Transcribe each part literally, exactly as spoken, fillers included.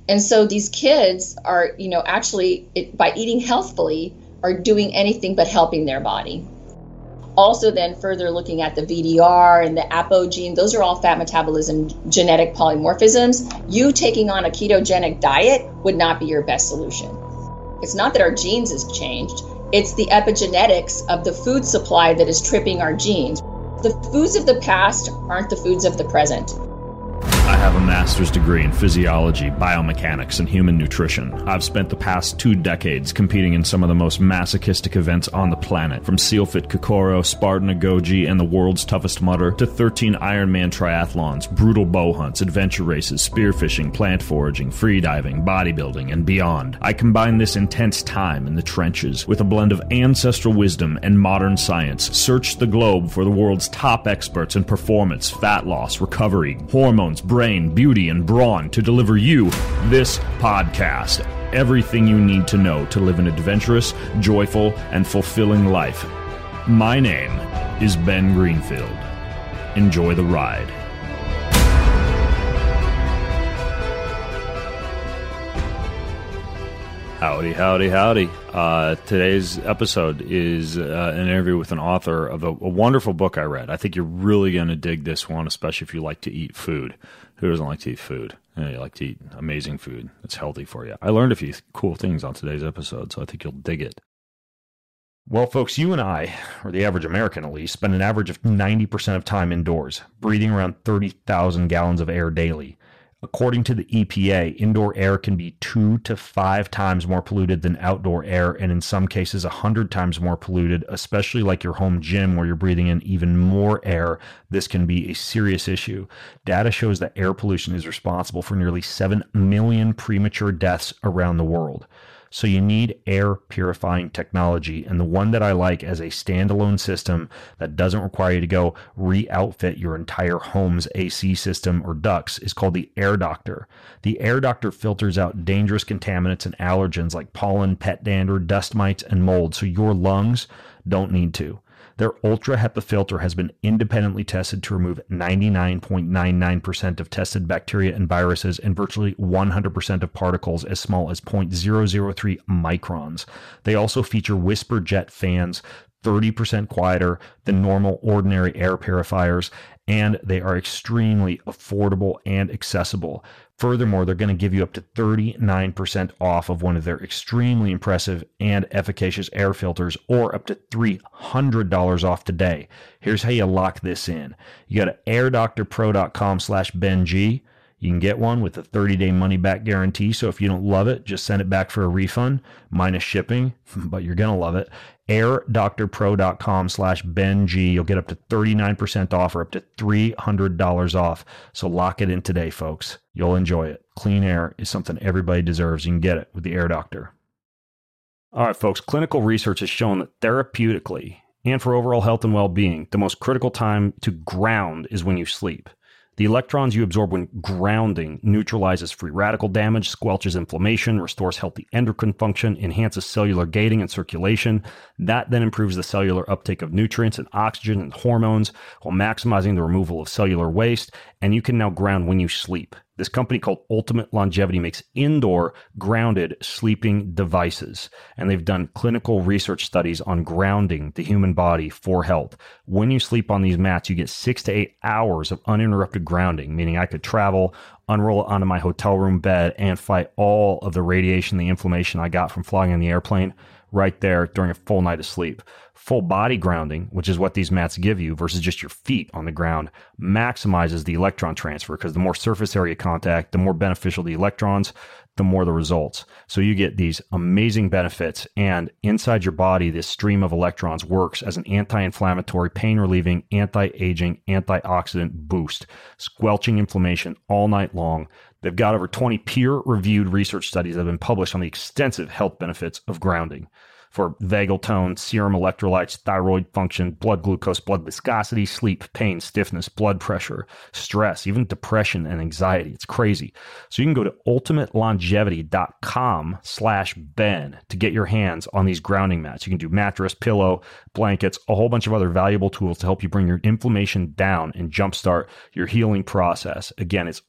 And so these kids are, you know, actually, it, by eating healthfully, are doing anything but helping their body. Also then further looking at the V D R and the apogene, those are all fat metabolism genetic polymorphisms. You taking on a ketogenic diet would not be your best solution. It's not that our genes has changed, it's the epigenetics of the food supply that is tripping our genes. The foods of the past aren't the foods of the present. I have a master's degree in physiology, biomechanics, and human nutrition. I've spent the past two decades competing in some of the most masochistic events on the planet, from SealFit Kokoro, Spartan Agoge, and the world's toughest mudder, to thirteen Ironman triathlons, brutal bow hunts, adventure races, spearfishing, plant foraging, freediving, bodybuilding, and beyond. I combine this intense time in the trenches with a blend of ancestral wisdom and modern science. Search the globe for the world's top experts in performance, fat loss, recovery, hormones, brain, beauty, and brawn to deliver you this podcast. Everything you need to know to live an adventurous, joyful, and fulfilling life. My name is Ben Greenfield. Enjoy the ride. Howdy, howdy, howdy. Uh, today's episode is uh, an interview with an author of a, a wonderful book I read. I think you're really going to dig this one, especially if you like to eat food. Who doesn't like to eat food? You know, you like to eat amazing food that's healthy for you. I learned a few cool things on today's episode, so I think you'll dig it. Well, folks, you and I, or the average American at least, spend an average of ninety percent of time indoors, breathing around thirty thousand gallons of air daily. According to the E P A, indoor air can be two to five times more polluted than outdoor air, and in some cases, a hundred times more polluted, especially like your home gym where you're breathing in even more air. This can be a serious issue. Data shows that air pollution is responsible for nearly seven million premature deaths around the world. So you need air purifying technology, and the one that I like as a standalone system that doesn't require you to go re-outfit your entire home's A C system or ducts is called the Air Doctor. The Air Doctor filters out dangerous contaminants and allergens like pollen, pet dander, dust mites, and mold, so your lungs don't need to. Their Ultra HEPA filter has been independently tested to remove ninety-nine point nine nine percent of tested bacteria and viruses and virtually one hundred percent of particles as small as zero point zero zero three microns. They also feature whisper jet fans, thirty percent quieter than normal ordinary air purifiers, and they are extremely affordable and accessible. Furthermore, they're going to give you up to thirty-nine percent off of one of their extremely impressive and efficacious air filters, or up to three hundred dollars off today. Here's how you lock this in. You go to airdoctorpro.com slash BenG. You can get one with a thirty-day money-back guarantee, so if you don't love it, just send it back for a refund, minus shipping, but you're going to love it. airdoctorpro.com slash BenG. You'll get up to thirty-nine percent off or up to three hundred dollars off. So lock it in today, folks. You'll enjoy it. Clean air is something everybody deserves. You can get it with the Air Doctor. All right, folks. Clinical research has shown that therapeutically and for overall health and well-being, the most critical time to ground is when you sleep. The electrons you absorb when grounding neutralizes free radical damage, squelches inflammation, restores healthy endocrine function, enhances cellular gating and circulation. That then improves the cellular uptake of nutrients and oxygen and hormones while maximizing the removal of cellular waste. And you can now ground when you sleep. This company called Ultimate Longevity makes indoor grounded sleeping devices, and they've done clinical research studies on grounding the human body for health. When you sleep on these mats, you get six to eight hours of uninterrupted grounding, meaning I could travel, unroll it onto my hotel room bed, and fight all of the radiation, the inflammation I got from flying in the airplane right there during a full night of sleep. Full body grounding, which is what these mats give you versus just your feet on the ground, maximizes the electron transfer because the more surface area contact, the more beneficial the electrons, the more the results. So you get these amazing benefits, and inside your body, this stream of electrons works as an anti-inflammatory, pain-relieving, anti-aging, antioxidant boost, squelching inflammation all night long. They've got over twenty peer-reviewed research studies that have been published on the extensive health benefits of grounding. for vagal tone, serum electrolytes, thyroid function, blood glucose, blood viscosity, sleep, pain, stiffness, blood pressure, stress, even depression and anxiety. It's crazy. So you can go to ultimatelongevity.com slash Ben to get your hands on these grounding mats. You can do mattress, pillow, blankets, a whole bunch of other valuable tools to help you bring your inflammation down and jumpstart your healing process. Again, it's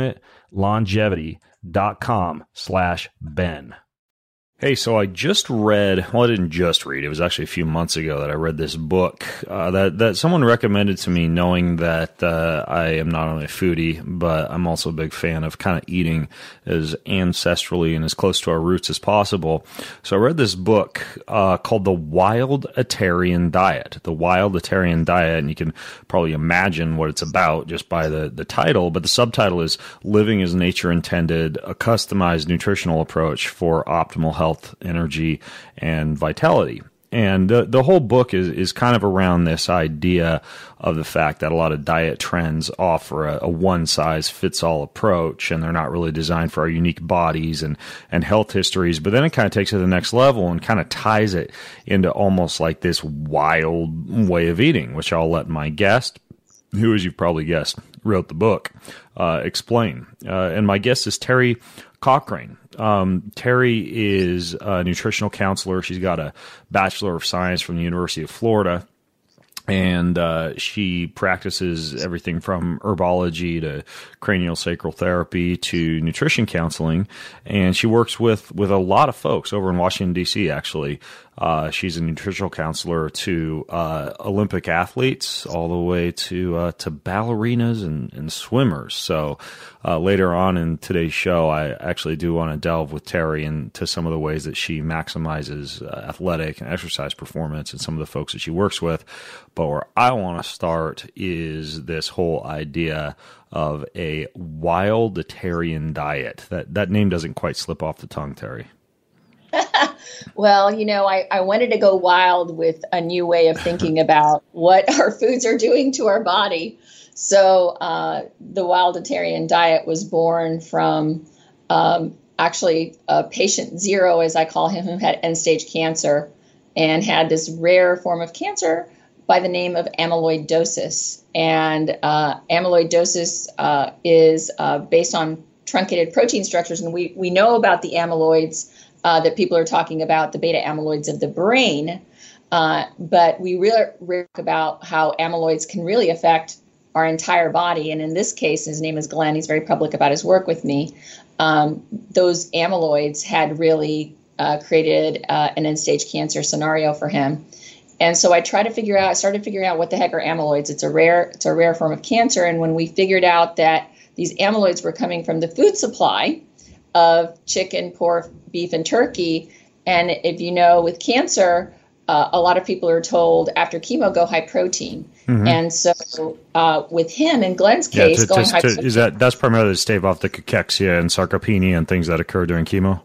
ultimatelongevity.com slash Ben. Hey, so I just read, well, I didn't just read, it was actually a few months ago that I read this book uh, that, that someone recommended to me, knowing that uh, I am not only a foodie, but I'm also a big fan of kind of eating as ancestrally and as close to our roots as possible. So I read this book uh, called The Wildatarian Diet, The Wildatarian Diet, and you can probably imagine what it's about just by the, the title, but the subtitle is Living as Nature Intended, a Customized Nutritional Approach for Optimal Health. Health, energy, and vitality. And the, the whole book is, is kind of around this idea of the fact that a lot of diet trends offer a, a one-size-fits-all approach, and they're not really designed for our unique bodies and, and health histories. But then it kind of takes it to the next level and kind of ties it into almost like this wild way of eating, which I'll let my guest, who, as you've probably guessed, wrote the book, uh, explain. Uh, and my guest is Terry Cochrane. Um, Terry is a nutritional counselor. She's got a Bachelor of Science from the University of Florida, and uh, she practices everything from herbology to craniosacral therapy to nutrition counseling. And she works with, with a lot of folks over in Washington, D C, actually. Uh, she's a nutritional counselor to uh, Olympic athletes all the way to uh, to ballerinas and, and swimmers. So uh, later on in today's show, I actually do want to delve with Terry into some of the ways that she maximizes uh, athletic and exercise performance and some of the folks that she works with. But where I want to start is this whole idea of a Wildatarian diet. That, that name doesn't quite slip off the tongue, Terry. Well, you know, I, I wanted to go wild with a new way of thinking about what our foods are doing to our body. So uh, the Wildatarian diet was born from um, actually uh, patient zero, as I call him, who had end-stage cancer and had this rare form of cancer by the name of amyloidosis. And uh, amyloidosis uh, is uh, based on truncated protein structures. And we, we know about the amyloids Uh, that people are talking about, the beta amyloids of the brain, uh, but we really talk about how amyloids can really affect our entire body. And in this case, his name is Glenn. He's very public about his work with me. Um, those amyloids had really uh, created uh, an end-stage cancer scenario for him. And so I tried to figure out, I started figuring out what the heck are amyloids. It's a rare, it's a rare form of cancer. And when we figured out that these amyloids were coming from the food supply of chicken, pork, beef, and turkey. And if you know, with cancer, uh, a lot of people are told after chemo, go high protein. Mm-hmm. And so uh, with him, in Glenn's case, yeah, to, going to, high to, protein. Is that, that's primarily to stave off the cachexia and sarcopenia and things that occur during chemo?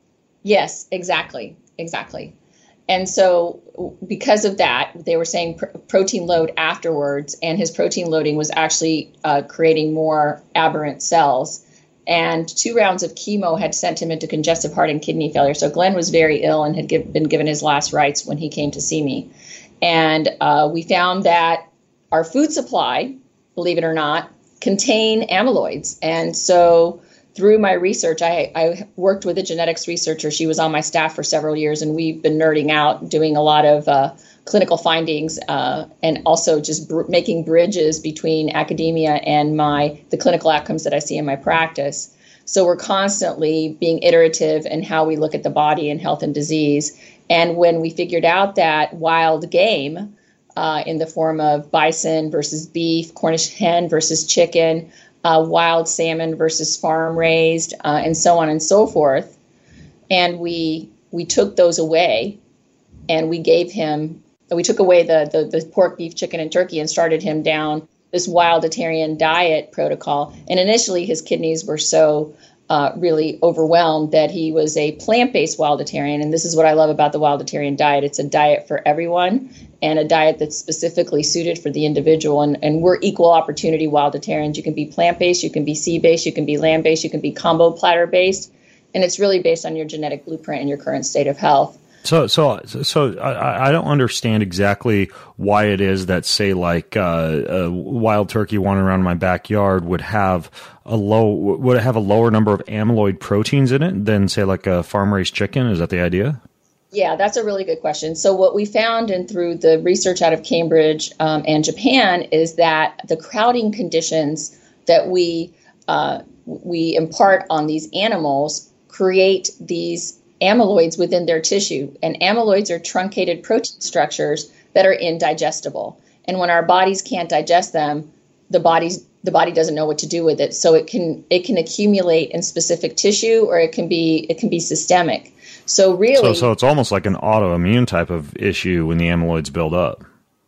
Yes, exactly. Exactly. And so because of that, they were saying pr- protein load afterwards, and his protein loading was actually uh, creating more aberrant cells. And two rounds of chemo had sent him into congestive heart and kidney failure. So Glenn was very ill and had give, been given his last rites when he came to see me. And uh, we found that our food supply, believe it or not, contain amyloids. And so through my research, I, I worked with a genetics researcher. She was on my staff for several years, and we've been nerding out, doing a lot of uh, clinical findings, uh, and also just br- making bridges between academia and my the clinical outcomes that I see in my practice. So we're constantly being iterative in how we look at the body and health and disease. And when we figured out that wild game uh, in the form of bison versus beef, Cornish hen versus chicken, uh, wild salmon versus farm raised, uh, and so on and so forth, and we we took those away, and we gave him. We took away the, the the pork, beef, chicken, and turkey and started him down this Wildatarian diet protocol. And initially, his kidneys were so uh, really overwhelmed that he was a plant-based Wildatarian. And this is what I love about the Wildatarian diet. It's a diet for everyone and a diet that's specifically suited for the individual. And, and we're equal opportunity Wildatarians. You can be plant-based, you can be sea-based, you can be land-based, you can be combo platter-based. And it's really based on your genetic blueprint and your current state of health. So, so, so I, I don't understand exactly why it is that, say, like uh, a wild turkey wandering around my backyard would have a low would it have a lower number of amyloid proteins in it than, say, like a farm raised chicken. Is that the idea? Yeah, that's a really good question. So what we found, and through the research out of Cambridge um, and Japan, is that the crowding conditions that we uh, we impart on these animals create these amyloids within their tissue. And amyloids are truncated protein structures that are indigestible. And when our bodies can't digest them, the body's the body doesn't know what to do with it. So it can it can accumulate in specific tissue, or it can be it can be systemic. So really, so, so it's almost like an autoimmune type of issue when the amyloids build up.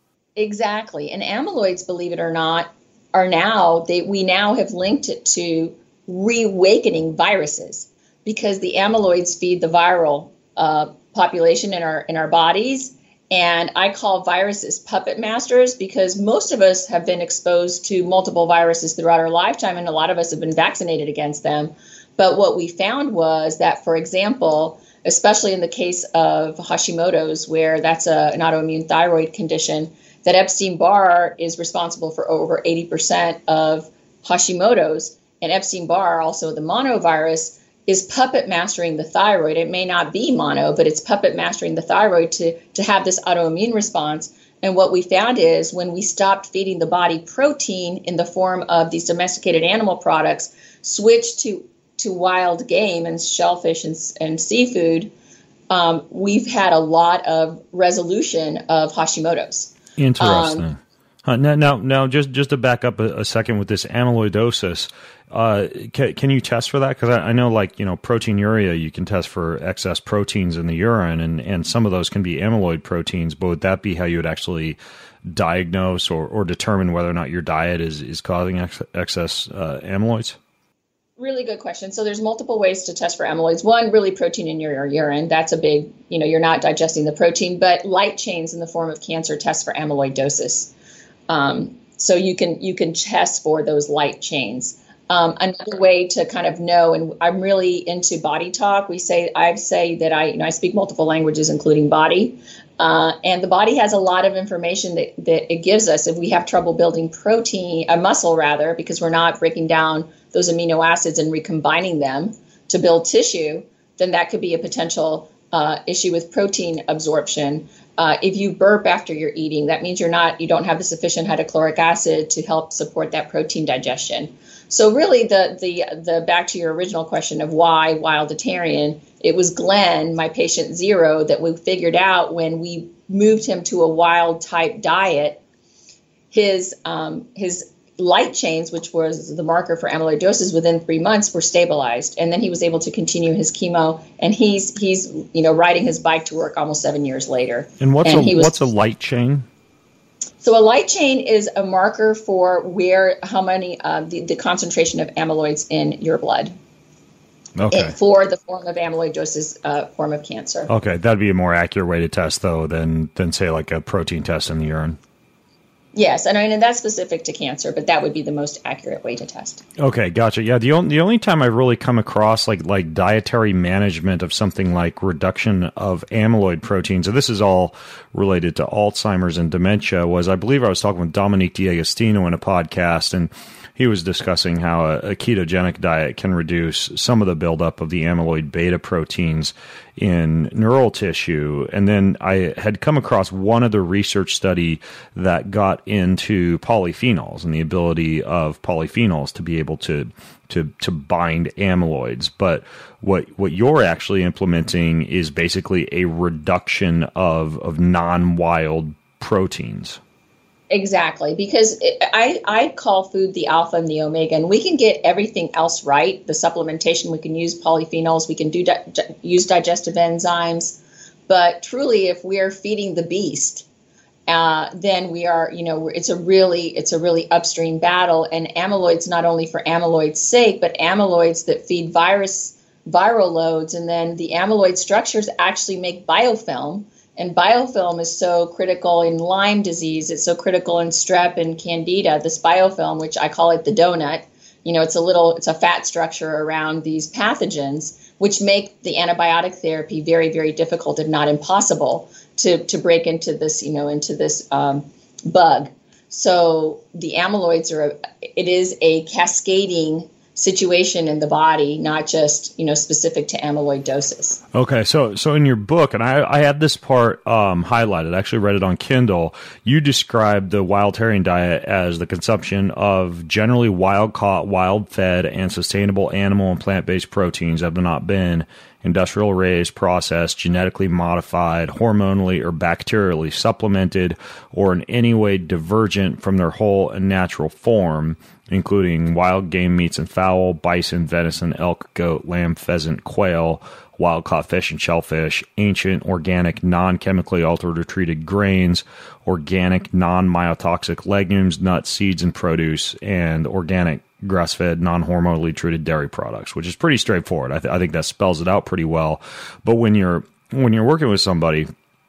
Exactly. And amyloids, believe it or not, are now they we now have linked it to reawakening viruses, because the amyloids feed the viral uh, population in our in our bodies. And I call viruses puppet masters, because most of us have been exposed to multiple viruses throughout our lifetime, and a lot of us have been vaccinated against them. But what we found was that, for example, especially in the case of Hashimoto's, where that's a, an autoimmune thyroid condition, that Epstein-Barr is responsible for over eighty percent of Hashimoto's. And Epstein-Barr, also the monovirus, is puppet mastering the thyroid. It may not be mono, but it's puppet mastering the thyroid to, to have this autoimmune response. And what we found is when we stopped feeding the body protein in the form of these domesticated animal products, switched to, to wild game and shellfish and, and seafood, um, we've had a lot of resolution of Hashimoto's. Interesting. Um, Uh, now, now, now, just just to back up a, a second with this amyloidosis, uh, can, can you test for that? Because I, I know, like, you know, proteinuria, you can test for excess proteins in the urine, and, and some of those can be amyloid proteins. But would that be how you would actually diagnose or, or determine whether or not your diet is is causing ex- excess uh, amyloids? Really good question. So there's multiple ways to test for amyloids. One, really protein in your urine. That's a big, you know, you're not digesting the protein, but light chains in the form of cancer test for amyloidosis. Um, so you can you can test for those light chains. Um, another way to kind of know, and I'm really into body talk. We say I say that I you know I speak multiple languages, including body, uh, and the body has a lot of information that, that it gives us. If we have trouble building protein, a muscle rather, because we're not breaking down those amino acids and recombining them to build tissue, then that could be a potential uh, issue with protein absorption. Uh, if you burp after you're eating, that means you're not, you don't have the sufficient hydrochloric acid to help support that protein digestion. So really, the the the back to your original question of why Wilditarian, it was Glenn, my patient zero, that we figured out when we moved him to a wild type diet, his um, his light chains, which was the marker for amyloidosis, within three months were stabilized, and then he was able to continue his chemo. And he's he's you know riding his bike to work almost seven years later. And what's and a was, what's a light chain? So a light chain is a marker for where how many uh, the, the concentration of amyloids in your blood. Okay. It, for the form of amyloidosis, uh, form of cancer. Okay, that'd be a more accurate way to test, though, than than say like a protein test in the urine. Yes, and I mean that's specific to cancer, but that would be the most accurate way to test. Okay, gotcha. Yeah, the only the only time I've really come across like like dietary management of something like reduction of amyloid proteins, and this is all related to Alzheimer's and dementia, was I believe I was talking with Dominique D'Agostino in a podcast, and he was discussing how a, a ketogenic diet can reduce some of the buildup of the amyloid beta proteins in neural tissue. And then I had come across one other research study that got into polyphenols and the ability of polyphenols to be able to to to bind amyloids. But what what you're actually implementing is basically a reduction of of non-wild proteins. Exactly, because it, I, I call food the alpha and the omega, and we can get everything else right. The supplementation, we can use polyphenols, we can do di- use digestive enzymes, but truly, if we are feeding the beast, uh, then we are, you know, it's a really it's a really upstream battle. And amyloids, not only for amyloid's sake, but amyloids that feed virus viral loads, and then the amyloid structures actually make biofilm. And biofilm is so critical in Lyme disease. It's so critical in strep and candida, this biofilm, which I call it the donut, you know, it's a little, it's a fat structure around these pathogens, which make the antibiotic therapy very, very difficult, if not impossible, to, to break into this, you know, into this um, bug. So the amyloids are, a, it is a cascading situation in the body, not just, you know, specific to amyloidosis. Okay, so so in your book, and I, I had this part um, highlighted, I actually read it on Kindle, you described the Wildatarian diet as the consumption of generally wild-caught, wild-fed, and sustainable animal and plant-based proteins that have not been industrial raised, processed, genetically modified, hormonally or bacterially supplemented, or in any way divergent from their whole and natural form, including wild game meats and fowl, bison, venison, elk, goat, lamb, pheasant, quail, wild-caught fish and shellfish, ancient, organic, non-chemically altered or treated grains, organic, non-myotoxic legumes, nuts, seeds, and produce, and organic, grass-fed, non-hormonally treated dairy products, which is pretty straightforward. I, th- I think that spells it out pretty well. But when you're when you're working with somebody,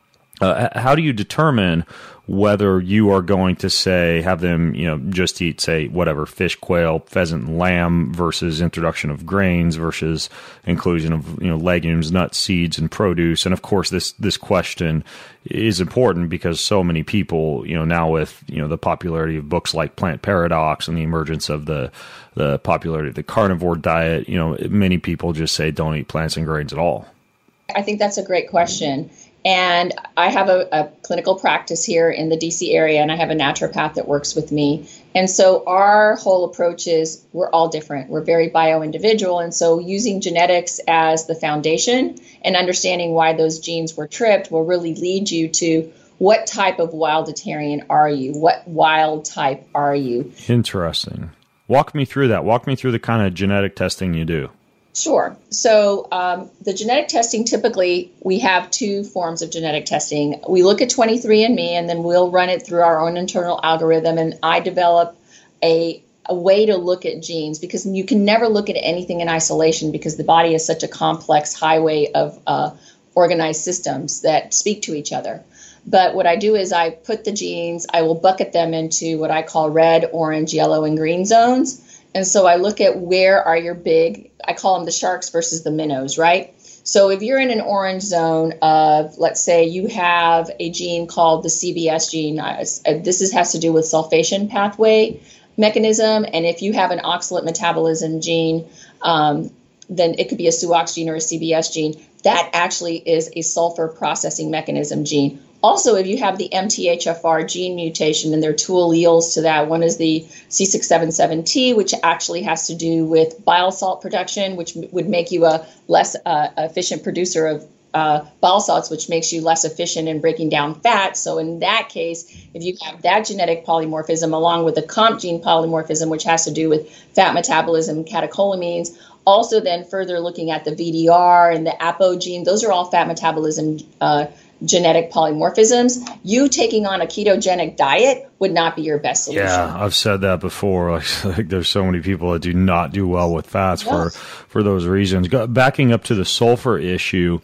uh, how do you determine whether you are going to say have them, you know, just eat, say, whatever, fish, quail, pheasant, and lamb versus introduction of grains versus inclusion of, you know, legumes, nuts, seeds, and produce? And of course, this this question is important because so many people, you know, now with, you know, the popularity of books like Plant Paradox and the emergence of the the popularity of the carnivore diet, you know, many people just say don't eat plants and grains at all. I think that's a great question. And I have a, a clinical practice here in the D C area, and I have a naturopath that works with me. And so our whole approach is we're all different. We're very bio-individual. And so using genetics as the foundation and understanding why those genes were tripped will really lead you to what type of Wildatarian are you? What wild type are you? Interesting. Walk me through that. Walk me through the kind of genetic testing you do. Sure. So um, the genetic testing, typically, we have two forms of genetic testing. We look at twenty-three and me, and then we'll run it through our own internal algorithm, and I develop a, a way to look at genes, because you can never look at anything in isolation because the body is such a complex highway of uh, organized systems that speak to each other. But what I do is I put the genes, I will bucket them into what I call red, orange, yellow, and green zones. And so I look at where are your big, I call them the sharks versus the minnows, right? So if you're in an orange zone of, let's say you have a gene called the C B S gene, uh, this is, has to do with sulfation pathway mechanism. And if you have an oxalate metabolism gene, um, then it could be a S U O X gene or a C B S gene. That actually is a sulfur processing mechanism gene. Also, if you have the M T H F R gene mutation, and there are two alleles to that. One is the C six seventy-seven T, which actually has to do with bile salt production, which would make you a less uh, efficient producer of uh, bile salts, which makes you less efficient in breaking down fat. So in that case, if you have that genetic polymorphism along with the COMP gene polymorphism, which has to do with fat metabolism, catecholamines, also then further looking at the V D R and the apogene, those are all fat metabolism uh genetic polymorphisms. You taking on a ketogenic diet would not be your best solution. Yeah, I've said that before. Like, like there's so many people that do not do well with fats yes. for for those reasons. Go, backing up to the sulfur issue.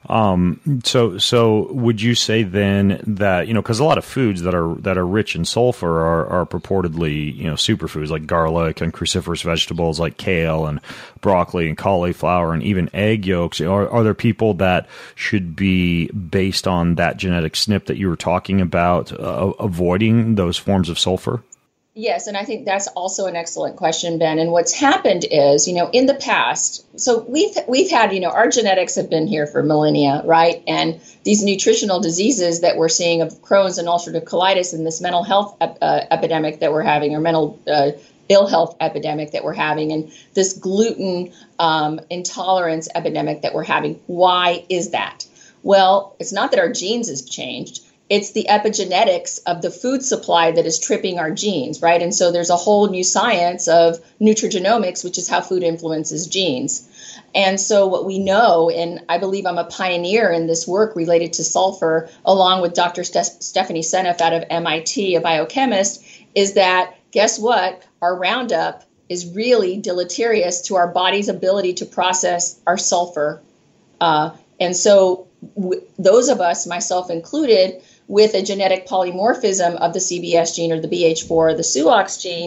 Um, so, so would you say then that, you know, because a lot of foods that are that are rich in sulfur are, are purportedly, you know, superfoods like garlic and cruciferous vegetables like kale and broccoli and cauliflower and even egg yolks. Are, are there people that should be, based on that genetic S N P that you were talking about, uh, avoiding those forms of sulfur? Yes, and I think that's also an excellent question, Ben. And what's happened is, you know, in the past, so we've we've had, you know, our genetics have been here for millennia, right? And these nutritional diseases that we're seeing of Crohn's and ulcerative colitis and this mental health ep- uh, epidemic that we're having, or mental uh, ill health epidemic that we're having, and this gluten um, intolerance epidemic that we're having. Why is that? Well, it's not that our genes has changed. It's the epigenetics of the food supply that is tripping our genes, right? And so there's a whole new science of nutrigenomics, which is how food influences genes. And so what we know, and I believe I'm a pioneer in this work related to sulfur, along with Doctor Ste- Stephanie Seneff out of M I T, a biochemist, is that, guess what? Our Roundup is really deleterious to our body's ability to process our sulfur. Uh, and so w- those of us, myself included, with a genetic polymorphism of the C B S gene or the B H four or the S U O X gene,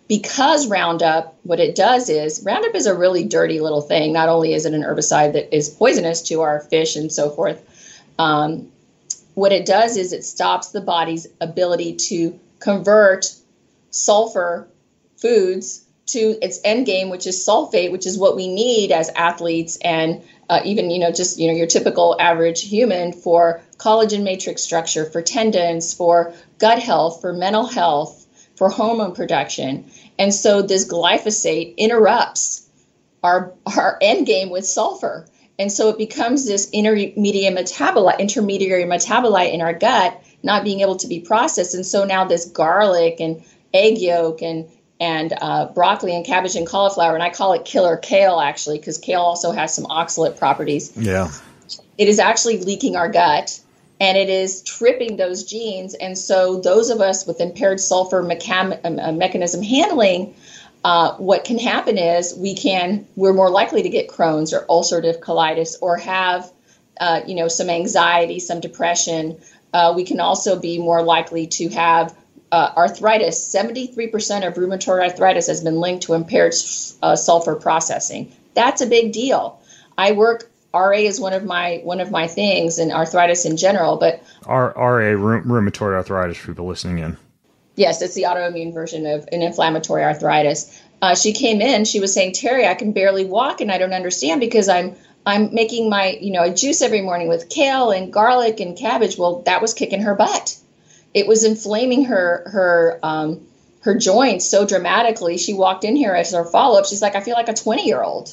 because Roundup, what it does is, Roundup is a really dirty little thing. Not only is it an herbicide that is poisonous to our fish and so forth, um, what it does is it stops the body's ability to convert sulfur foods to its end game, which is sulfate, which is what we need as athletes and uh, even, you know, just, you know, your typical average human for collagen matrix structure, for tendons, for gut health, for mental health, for hormone production. And so this glyphosate interrupts our, our end game with sulfur. And so it becomes this intermediate metabolite, intermediary metabolite in our gut, not being able to be processed. And so now this garlic and egg yolk and and uh, broccoli and cabbage and cauliflower, and I call it killer kale actually, because kale also has some oxalate properties. Yeah. It is actually leaking our gut, and it is tripping those genes. And so those of us with impaired sulfur mechan- uh, mechanism handling, uh, what can happen is we can, we're more likely to get Crohn's or ulcerative colitis or have, uh, you know, some anxiety, some depression. Uh, we can also be more likely to have uh, arthritis. seventy-three percent of rheumatoid arthritis has been linked to impaired uh, sulfur processing. That's a big deal. I work, R A is one of my one of my things, and arthritis in general. But R- RA, rheumatoid arthritis, for people listening in. Yes, it's the autoimmune version of an inflammatory arthritis. Uh, she came in, she was saying, Terry, I can barely walk, and I don't understand because I'm I'm making my, you know, a juice every morning with kale and garlic and cabbage. Well, that was kicking her butt. It was inflaming her her um, her joints so dramatically. She walked in here as her follow-up. She's like, I feel like a twenty-year-old.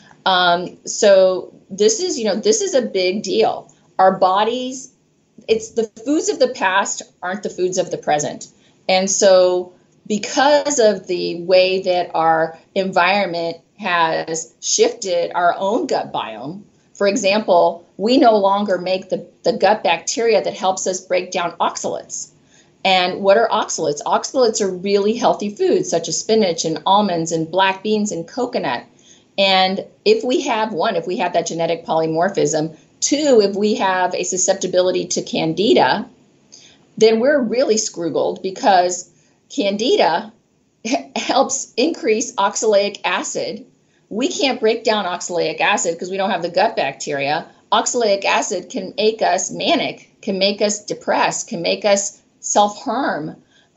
Um, so this is, you know, this is a big deal. Our bodies, it's the foods of the past aren't the foods of the present. And so because of the way that our environment has shifted our own gut biome, for example, we no longer make the, the gut bacteria that helps us break down oxalates. And what are oxalates? Oxalates are really healthy foods such as spinach and almonds and black beans and coconut. And if we have, one, if we have that genetic polymorphism, two, if we have a susceptibility to candida, then we're really screwgled because candida helps increase oxalic acid. We can't break down oxalic acid because we don't have the gut bacteria. Oxalic acid can make us manic, can make us depressed, can make us self-harm.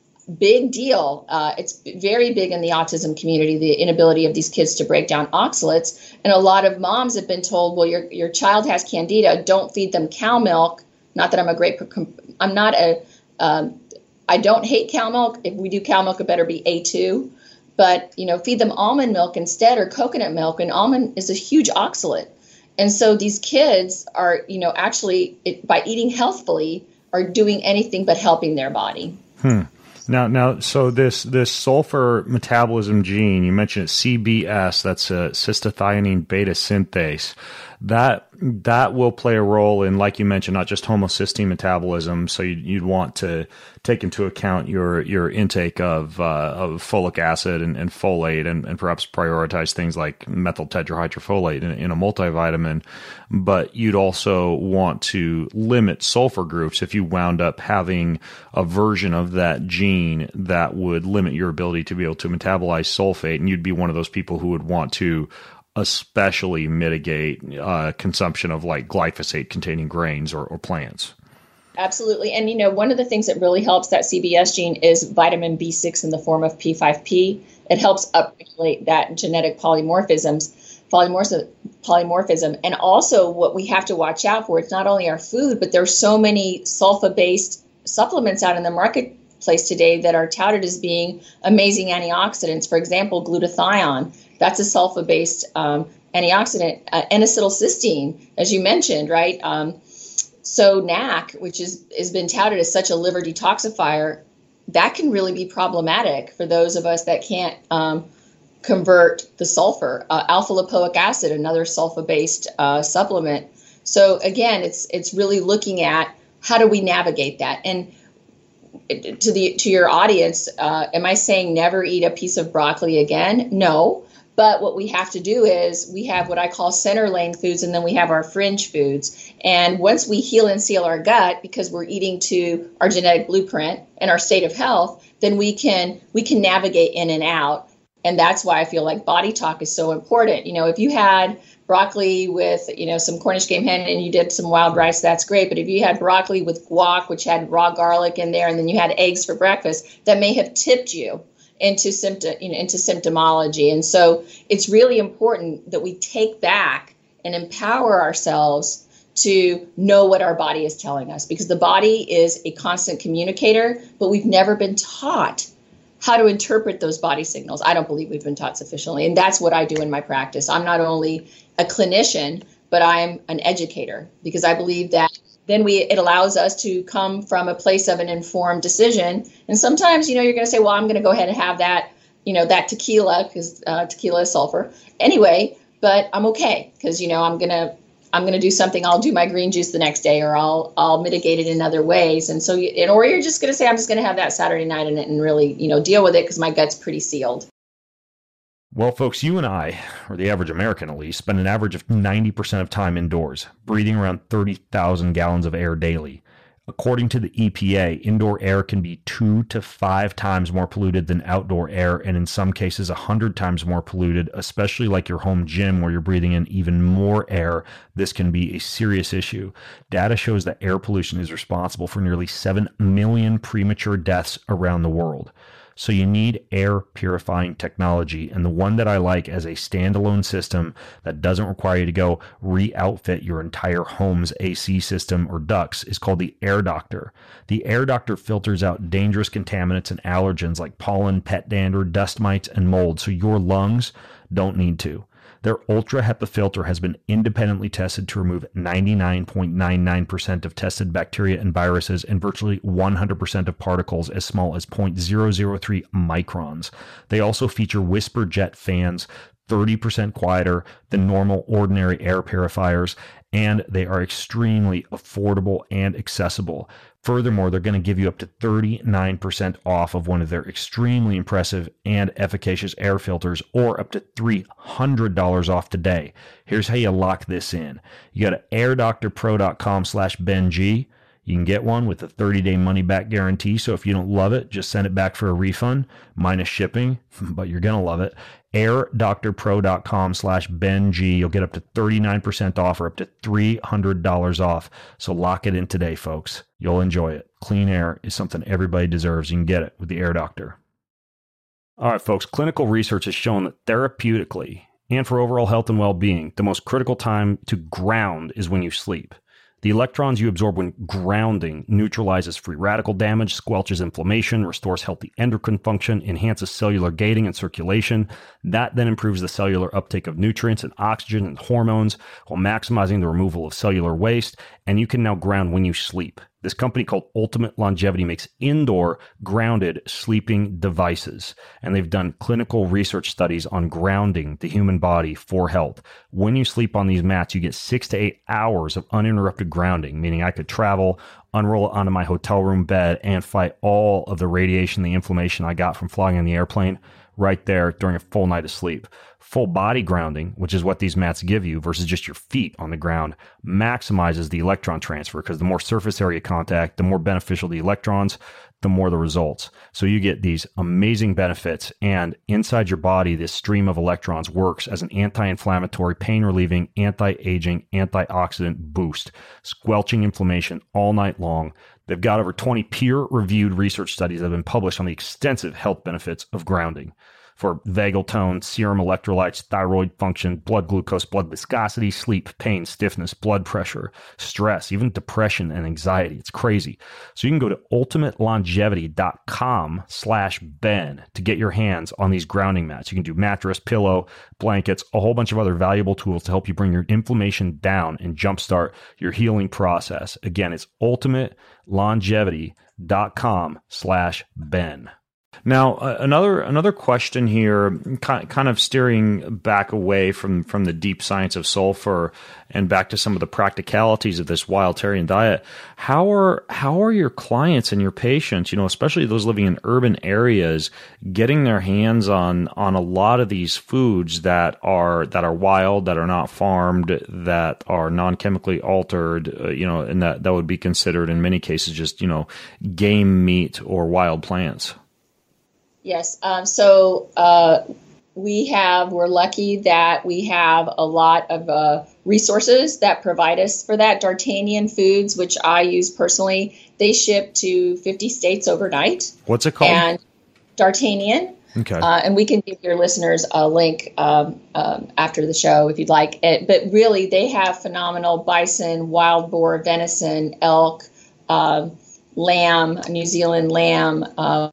Big deal. Uh, it's very big in the autism community, the inability of these kids to break down oxalates. And a lot of moms have been told, well, your your child has candida, don't feed them cow milk. Not that I'm a great, I'm not a, um, I don't hate cow milk. If we do cow milk, it better be A two. But, you know, feed them almond milk instead or coconut milk. And almond is a huge oxalate. And so these kids are, you know, actually, it, by eating healthfully, are doing anything but helping their body. Hmm. Now, now, so this this sulfur metabolism gene, you mentioned it, C B S, that's a cystathionine beta synthase. That that will play a role in, like you mentioned, not just homocysteine metabolism. So you'd, you'd want to take into account your your intake of uh, of folic acid and, and folate, and, and perhaps prioritize things like methyl tetrahydrofolate in, in a multivitamin. But you'd also want to limit sulfur groups if you wound up having a version of that gene that would limit your ability to be able to metabolize sulfate, and you'd be one of those people who would want to especially mitigate uh, consumption of like glyphosate containing grains or, or plants. Absolutely. And, you know, one of the things that really helps that C B S gene is vitamin B six in the form of P five P. It helps upregulate that genetic polymorphisms, polymorphism, polymorphism. And also what we have to watch out for, it's not only our food, but there's so many sulfa-based supplements out in the marketplace today that are touted as being amazing antioxidants. For example, glutathione. That's a sulfa-based um, antioxidant. Uh, N-acetylcysteine, as you mentioned, right? Um, so N A C, which is has been touted as such a liver detoxifier, that can really be problematic for those of us that can't um, convert the sulfur. Uh, alpha lipoic acid, another sulfa-based uh, supplement. So again, it's it's really looking at how do we navigate that. And to the to your audience, uh, am I saying never eat a piece of broccoli again? No. But what we have to do is we have what I call center lane foods, and then we have our fringe foods. And once we heal and seal our gut, because we're eating to our genetic blueprint and our state of health, then we can we can navigate in and out. And that's why I feel like body talk is so important. You know, if you had broccoli with, you know, some Cornish game hen and you did some wild rice, that's great. But if you had broccoli with guac, which had raw garlic in there, and then you had eggs for breakfast, that may have tipped you into symptom, you know, into symptomology. And so it's really important that we take back and empower ourselves to know what our body is telling us, because the body is a constant communicator, but we've never been taught how to interpret those body signals. I don't believe we've been taught sufficiently. And that's what I do in my practice. I'm not only a clinician, but I'm an educator, because I believe that then we it allows us to come from a place of an informed decision. And sometimes, you know, you're going to say, well, I'm going to go ahead and have that, you know, that tequila, because uh, tequila is sulfur anyway, but I'm okay, because, you know, I'm going to I'm going to do something. I'll do my green juice the next day, or I'll I'll mitigate it in other ways. And so, you, or you're just going to say, I'm just going to have that Saturday night and, and really, you know, deal with it because my gut's pretty sealed. Well, folks, you and I, or the average American at least, spend an average of ninety percent of time indoors, breathing around thirty thousand gallons of air daily. According to the E P A, indoor air can be two to five times more polluted than outdoor air, and in some cases, a hundred times more polluted, especially like your home gym where you're breathing in even more air. This can be a serious issue. Data shows that air pollution is responsible for nearly seven million premature deaths around the world. So you need air purifying technology, and the one that I like as a standalone system that doesn't require you to go re-outfit your entire home's A C system or ducts is called the Air Doctor. The Air Doctor filters out dangerous contaminants and allergens like pollen, pet dander, dust mites, and mold, so your lungs don't need to. Their Ultra HEPA filter has been independently tested to remove ninety-nine point nine nine percent of tested bacteria and viruses and virtually one hundred percent of particles as small as zero point zero zero three microns. They also feature whisper jet fans, thirty percent quieter than normal ordinary air purifiers, and they are extremely affordable and accessible. Furthermore, they're going to give you up to thirty-nine percent off of one of their extremely impressive and efficacious air filters, or up to three hundred dollars off today. Here's how you lock this in. You go to airdoctorpro.com slash BenG. You can get one with a thirty-day money-back guarantee, so if you don't love it, just send it back for a refund, minus shipping, but you're going to love it. airdoctorpro.com slash BenG. You'll get up to thirty-nine percent off or up to three hundred dollars off. So lock it in today, folks. You'll enjoy it. Clean air is something everybody deserves. You can get it with the Air Doctor. All right, folks. Clinical research has shown that therapeutically and for overall health and well-being, the most critical time to ground is when you sleep. The electrons you absorb when grounding neutralizes free radical damage, squelches inflammation, restores healthy endocrine function, enhances cellular gating and circulation. That then improves the cellular uptake of nutrients and oxygen and hormones while maximizing the removal of cellular waste. And you can now ground when you sleep. This company called Ultimate Longevity makes indoor grounded sleeping devices, and they've done clinical research studies on grounding the human body for health. When you sleep on these mats, you get six to eight hours of uninterrupted grounding, meaning I could travel, unroll it onto my hotel room bed, and fight all of the radiation, the inflammation I got from flying in the airplane right there during a full night of sleep. Full body grounding, which is what these mats give you versus just your feet on the ground, maximizes the electron transfer, because the more surface area contact, the more beneficial the electrons, the more the results. So you get these amazing benefits, and inside your body, this stream of electrons works as an anti-inflammatory, pain-relieving, anti-aging, antioxidant boost, squelching inflammation all night long. They've got over twenty peer-reviewed research studies that have been published on the extensive health benefits of grounding for vagal tone, serum electrolytes, thyroid function, blood glucose, blood viscosity, sleep, pain, stiffness, blood pressure, stress, even depression and anxiety. It's crazy. So you can go to ultimatelongevity.com slash Ben to get your hands on these grounding mats. You can do mattress, pillow, blankets, a whole bunch of other valuable tools to help you bring your inflammation down and jumpstart your healing process. Again, it's ultimatelongevity.com slash Ben. Now, uh, another another question here, kind kind of steering back away from, from the deep science of sulfur and back to some of the practicalities of this Wildtarian diet. How are how are your clients and your patients, you know, especially those living in urban areas, getting their hands on on a lot of these foods that are that are wild, that are not farmed, that are non-chemically altered, uh, you know, and that that would be considered in many cases just, you know, game meat or wild plants? Yes. Um, so uh, we have, we're lucky that we have a lot of uh, resources that provide us for that. D'Artagnan Foods, which I use personally, they ship to fifty states overnight. What's it called? And D'Artagnan. Okay. Uh, and we can give your listeners a link um, um, after the show if you'd like it. But really, they have phenomenal bison, wild boar, venison, elk, uh, lamb, New Zealand lamb, uh,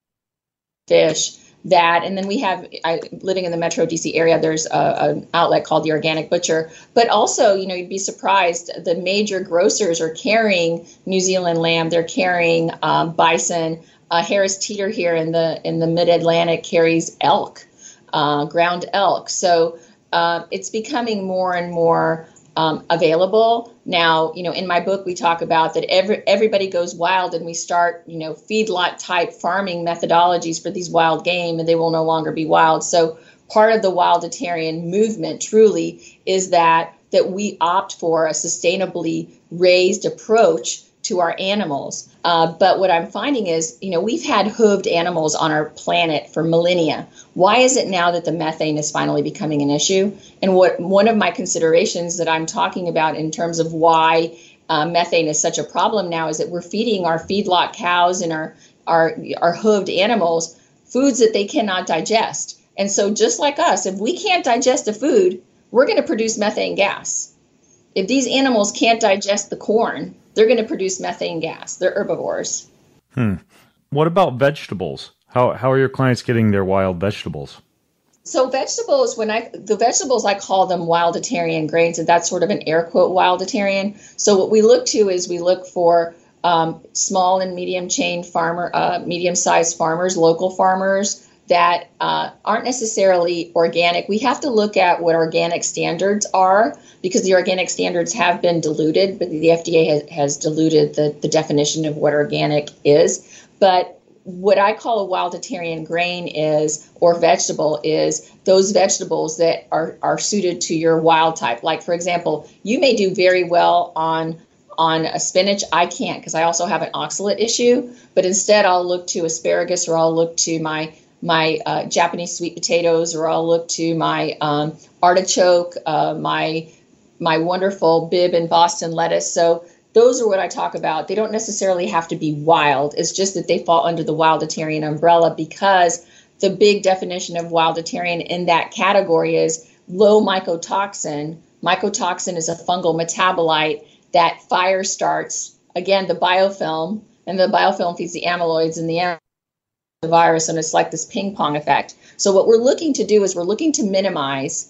fish, that, and then we have, I, living in the Metro D C area, there's an outlet called the Organic Butcher, but also, you know, you'd be surprised, the major grocers are carrying New Zealand lamb, they're carrying um, bison. uh, Harris Teeter here in the in the Mid-Atlantic carries elk, uh, ground elk, so uh, it's becoming more and more Um, available. Now, you know, in my book, we talk about that every, everybody goes wild and we start, you know, feedlot type farming methodologies for these wild game and they will no longer be wild. So part of the Wilditarian movement truly is that, that we opt for a sustainably raised approach to our animals. Uh, but what I'm finding is, you know, we've had hooved animals on our planet for millennia. Why is it now that the methane is finally becoming an issue? And what one of my considerations that I'm talking about in terms of why uh, methane is such a problem now is that we're feeding our feedlot cows and our, our, our hooved animals foods that they cannot digest. And so just like us, if we can't digest a food, we're going to produce methane gas. If these animals can't digest the corn, they're going to produce methane gas. They're herbivores. Hmm. What about vegetables? How how are your clients getting their wild vegetables? So vegetables, when I the vegetables, I call them Wilditarian grains, and that's sort of an air quote Wilditarian. So what we look to is we look for um, small and medium chain farmer, uh, medium sized farmers, local farmers that uh, aren't necessarily organic. We have to look at what organic standards are, because the organic standards have been diluted, but the F D A has, has diluted the, the definition of what organic is. But what I call a Wilditarian grain is, or vegetable, is those vegetables that are, are suited to your wild type. Like, for example, you may do very well on on a spinach. I can't, because I also have an oxalate issue, but instead I'll look to asparagus, or I'll look to my my uh, Japanese sweet potatoes, or I'll look to my um, artichoke, uh, my my wonderful Bibb and Boston lettuce. So those are what I talk about. They don't necessarily have to be wild. It's just that they fall under the Wilditarian umbrella, because the big definition of Wilditarian in that category is low mycotoxin. Mycotoxin is a fungal metabolite that fire starts, again, the biofilm, and the biofilm feeds the amyloids and the the virus, and it's like this ping pong effect. So what we're looking to do is we're looking to minimize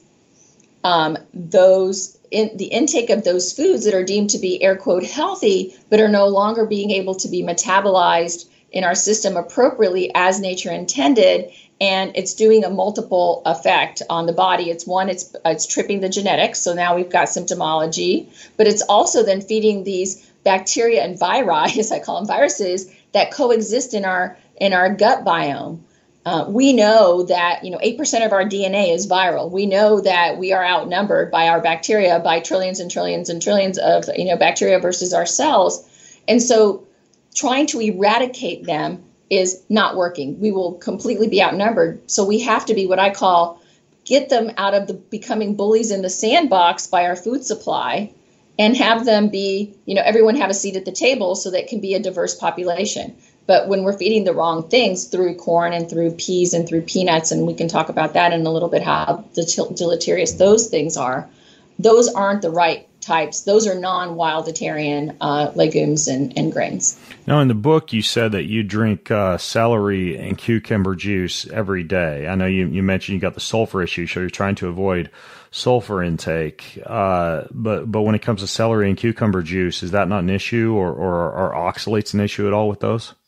um, those in the intake of those foods that are deemed to be air quote healthy, but are no longer being able to be metabolized in our system appropriately as nature intended. And it's doing a multiple effect on the body. It's one, it's it's tripping the genetics. So now we've got symptomology, but it's also then feeding these bacteria and viri, as I call them, viruses, that coexist in our in our gut biome. Uh, we know that, you know, eight percent of our D N A is viral. We know that we are outnumbered by our bacteria by trillions and trillions and trillions of, you know, bacteria versus our cells. And so trying to eradicate them is not working. We will completely be outnumbered. So we have to be what I call get them out of the becoming bullies in the sandbox by our food supply, and have them be, you know, everyone have a seat at the table so that it can be a diverse population. But when we're feeding the wrong things through corn and through peas and through peanuts, and we can talk about that in a little bit, how deleterious those things are, those aren't the right types. Those are non-Wilditarian uh, legumes and, and grains. Now, in the book, you said that you drink uh, celery and cucumber juice every day. I know you, you mentioned you got the sulfur issue, so you're trying to avoid sulfur intake. Uh, but but when it comes to celery and cucumber juice, is that not an issue, or, or are oxalates an issue at all with those?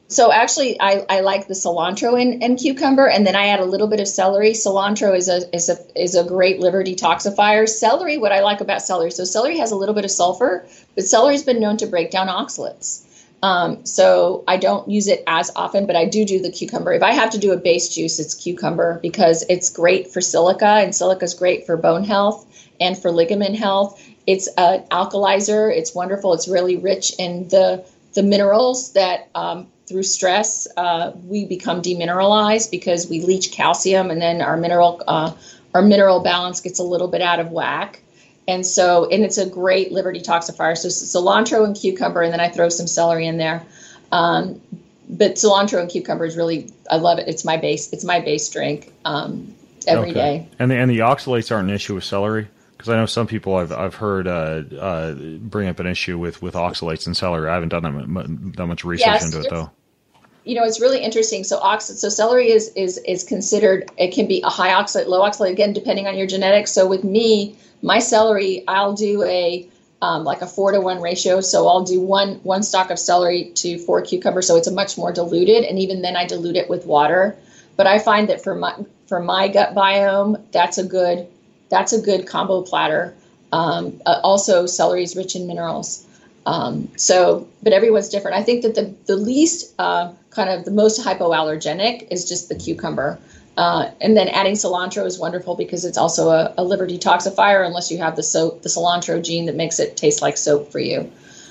So actually, I, I like the cilantro and, and cucumber, and then I add a little bit of celery. Cilantro is a is a is a great liver detoxifier. Celery, what I like about celery, so celery has a little bit of sulfur, but celery's been known to break down oxalates. Um, so I don't use it as often, but I do do the cucumber. If I have to do a base juice, it's cucumber because it's great for silica, and silica is great for bone health and for ligament health. It's an alkalizer. It's wonderful. It's really rich in the the minerals that um, through stress, uh, we become demineralized because we leach calcium, and then our mineral uh, our mineral balance gets a little bit out of whack. And so, and it's a great liver detoxifier. So cilantro and cucumber, and then I throw some celery in there. Um, but cilantro and cucumber is really, I love it. It's my base. It's my base drink um, every okay. day. And the, and the oxalates aren't an issue with celery? Because I know some people I've I've heard uh, uh, bring up an issue with, with oxalates in celery. I haven't done that, m- that much research yes, into it though. You know, it's really interesting. So ox- so celery is is is considered, it can be a high oxalate, low oxalate, again, depending on your genetics. So with me, my celery, I'll do a um, like a four to one ratio. So I'll do one one stalk of celery to four cucumbers. So it's a much more diluted, and even then I dilute it with water. But I find that for my for my gut biome, that's a good that's a good combo platter. Um, uh, also, celery is rich in minerals. Um, so, but everyone's different. I think that the the least uh, kind of the most hypoallergenic is just the cucumber. Uh, and then adding cilantro is wonderful because it's also a, a liver detoxifier, unless you have the soap, the cilantro gene that makes it taste like soap for you.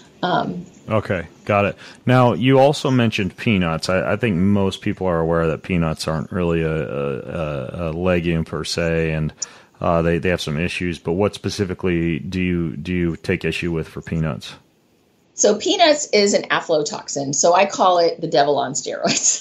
Um, okay, got it. Now, you also mentioned peanuts. I, I think most people are aware that peanuts aren't really a, a, a legume per se, and uh, they, they have some issues. But what specifically do you do you take issue with for peanuts? So peanuts is an aflatoxin. So I call it the devil on steroids.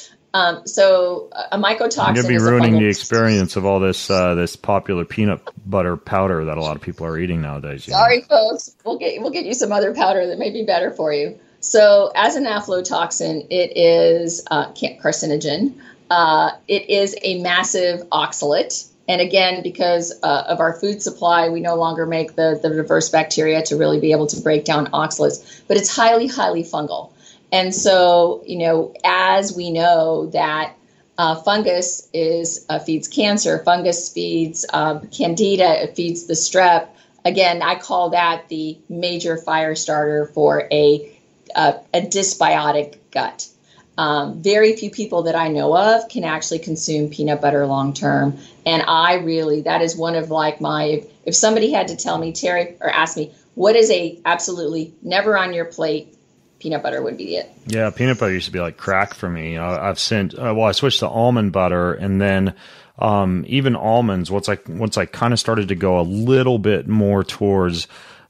Um, so a mycotoxin. I'm going to be is ruining fungal- the experience of all this uh, this popular peanut butter powder that a lot of people are eating nowadays. Sorry, know? folks. We'll get we'll get you some other powder that may be better for you. So as an aflatoxin, it is uh, carcinogen. Uh, it is a massive oxalate. And again, because uh, of our food supply, we no longer make the, the diverse bacteria to really be able to break down oxalates. But it's highly, highly fungal. And so, you know, as we know that uh, fungus is uh, feeds cancer, fungus feeds uh, candida, it feeds the strep. Again, I call that the major fire starter for a a, a dysbiotic gut. Um, very few people that I know of can actually consume peanut butter long term, and I really that is one of like my if, if somebody had to tell me, Terry, or ask me what is a absolutely never on your plate, peanut butter would be it. Yeah, peanut butter used to be like crack for me. Uh, I've sent uh, well, I switched to almond butter, and then um, even almonds. Once I once I kind of started to go a little bit more towards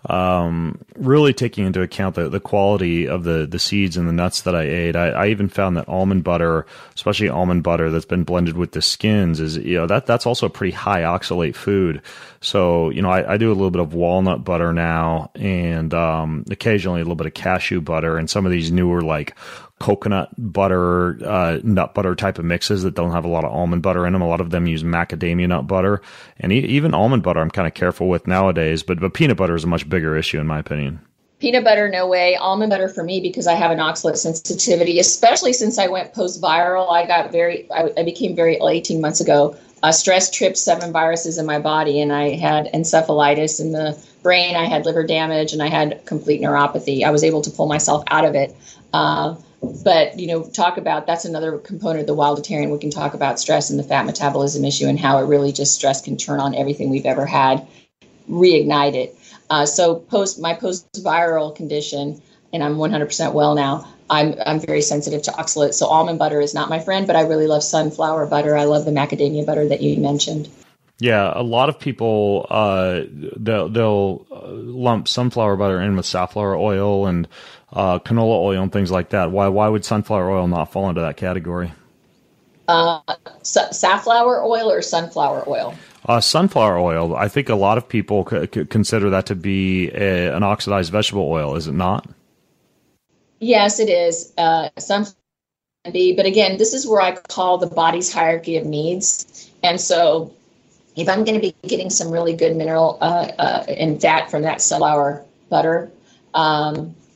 um, really taking into account the, the quality of the, the seeds and the nuts that I ate. I, I even found that almond butter, especially almond butter that's been blended with the skins, is, you know, that that's also a pretty high oxalate food. So, you know, I, I do a little bit of walnut butter now, and um, occasionally a little bit of cashew butter, and some of these newer like coconut butter, uh, nut butter type of mixes that don't have a lot of almond butter in them. A lot of them use macadamia nut butter, and e- even almond butter I'm kind of careful with nowadays, but, but peanut butter is a much bigger issue in my opinion. Peanut butter, no way. Almond butter for me, because I have an oxalate sensitivity, especially since I went post-viral. I got very, I, I became very ill eighteen months ago. Uh, stress tripped seven viruses in my body, and I had encephalitis in the brain. I had liver damage, and I had complete neuropathy. I was able to pull myself out of it. Uh, But, you know, talk about, that's another component of the Wilditarian. We can talk about stress and the fat metabolism issue and how it really just stress can turn on everything we've ever had, reignite it. Uh, so post my post-viral condition, and I'm one hundred percent well now, I'm I'm very sensitive to oxalate. So almond butter is not my friend, but I really love sunflower butter. I love the macadamia butter that you mentioned. Yeah, a lot of people, uh, they'll, they'll lump sunflower butter in with safflower oil and uh, canola oil and things like that. Why why would sunflower oil not fall into that category? Uh, sa- safflower oil or sunflower oil? Uh, sunflower oil. I think a lot of people c- c- consider that to be a, an oxidized vegetable oil. Is it not? Yes, it is. Uh, sunflower can be, but again, this is where I call the body's hierarchy of needs. And so if I'm going to be getting some really good mineral uh, uh, and fat from that sunflower butter, um,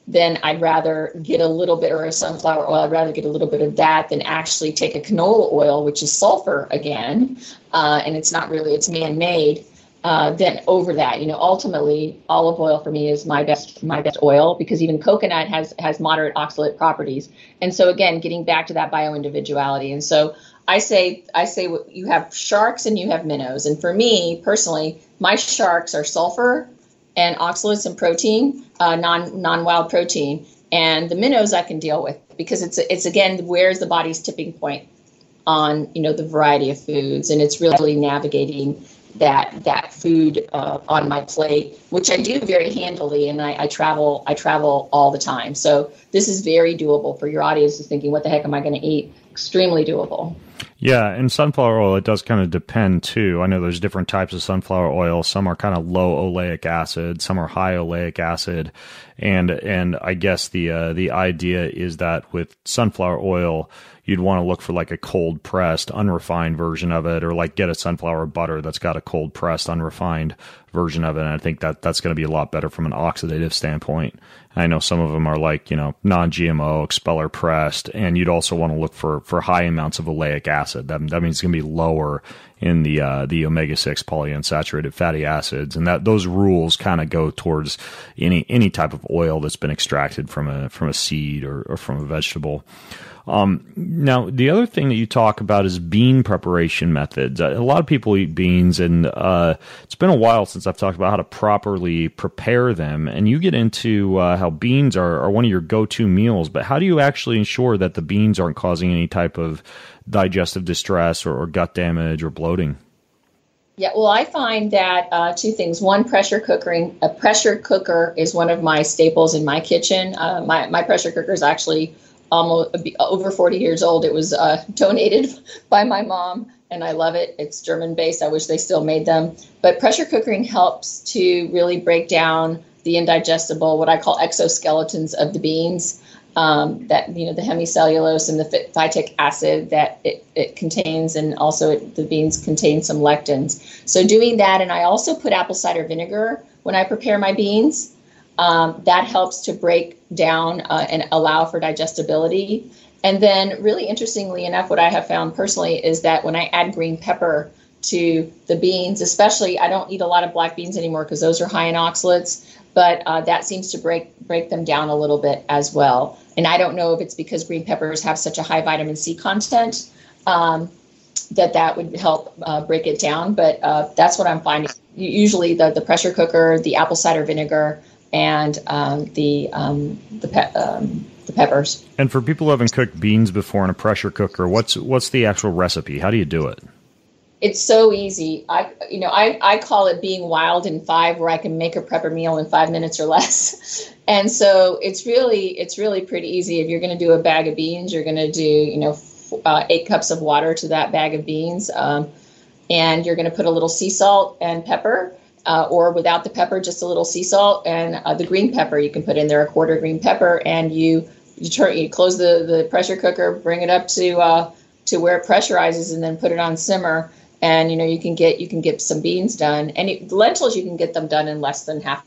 then I'd rather get a little bit, or a sunflower oil, I'd rather get a little bit of that than actually take a canola oil, which is sulfur again, uh, and it's not really, it's man-made, uh, then over that. You know, ultimately, olive oil for me is my best my best oil, because even coconut has, has moderate oxalate properties. And so again, getting back to that bio-individuality. And so I say, I say you have sharks and you have minnows. And for me personally, my sharks are sulfur and oxalates and protein, uh, non non-wild protein. And the minnows I can deal with, because it's it's again, where's the body's tipping point on, you know, the variety of foods, and it's really navigating that that food uh, on my plate, which I do very handily, and I, I travel I travel all the time. So this is very doable for your audience who's thinking, what the heck am I going to eat? Extremely doable. Yeah, and sunflower oil, it does kind of depend too. I know there's different types of sunflower oil. Some are kind of low oleic acid, some are high oleic acid, and and I guess the uh, the idea is that with sunflower oil, you'd want to look for like a cold pressed, unrefined version of it, or like get a sunflower butter that's got a cold pressed, unrefined version of it. And I think that that's going to be a lot better from an oxidative standpoint. I know some of them are like, you know, non-G M O, expeller pressed, and you'd also want to look for, for high amounts of oleic acid. That, that means it's going to be lower in the uh, the omega six polyunsaturated fatty acids, and that those rules kind of go towards any any type of oil that's been extracted from a from a seed or, or from a vegetable. Um, now, the other thing that you talk about is bean preparation methods. A lot of people eat beans, and uh, it's been a while since I've talked about how to properly prepare them. And you get into uh, how beans are, are one of your go-to meals, but how do you actually ensure that the beans aren't causing any type of digestive distress or, or gut damage or bloating? Yeah, well, I find that uh, two things. One, pressure cooking. A pressure cooker is one of my staples in my kitchen. Uh, my, my pressure cooker is actually almost over forty years old. It was uh, donated by my mom, and I love it. It's German based. I wish they still made them. But pressure cooking helps to really break down the indigestible, what I call exoskeletons of the beans. Um, that, you know, the hemicellulose and the phytic acid that it, it contains, and also it, the beans contain some lectins. So doing that, and I also put apple cider vinegar when I prepare my beans. Um, that helps to break down uh, and allow for digestibility. And then really interestingly enough, what I have found personally is that when I add green pepper to the beans, especially, I don't eat a lot of black beans anymore because those are high in oxalates, but uh, that seems to break break them down a little bit as well. And I don't know if it's because green peppers have such a high vitamin C content um, that that would help uh, break it down. But uh, that's what I'm finding. Usually the, the pressure cooker, the apple cider vinegar, and um, the um, the, pe- um, the peppers. And for people who haven't cooked beans before in a pressure cooker, what's what's the actual recipe? How do you do it? It's so easy. I you know I, I call it being wild in five, where I can make a prepper meal in five minutes or less. And so it's really it's really pretty easy. If you're going to do a bag of beans, you're going to do you know f- uh, eight cups of water to that bag of beans, um, and you're going to put a little sea salt and pepper. Uh, or without the pepper, just a little sea salt, and uh, the green pepper you can put in there, a quarter green pepper, and you you turn you close the, the pressure cooker, bring it up to uh, to where it pressurizes, and then put it on simmer. And you know you can get you can get some beans done, and it, the lentils you can get them done in less than half.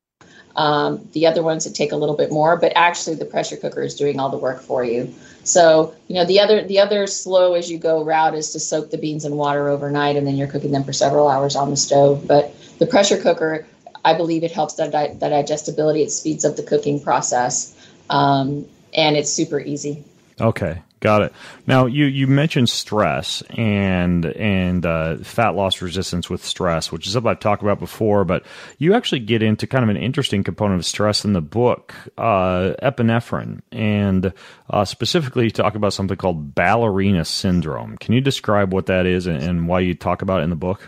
Um, the other ones that take a little bit more, but actually the pressure cooker is doing all the work for you. So you know the other the other slow as you go route is to soak the beans in water overnight, and then you're cooking them for several hours on the stove. But the pressure cooker, I believe it helps that, that digestibility. It speeds up the cooking process, um, and it's super easy. Okay, got it. Now, you, you mentioned stress and and uh, fat loss resistance with stress, which is something I've talked about before, but you actually get into kind of an interesting component of stress in the book, uh, epinephrine, and uh, specifically you talk about something called ballerina syndrome. Can you describe what that is and, and why you talk about it in the book?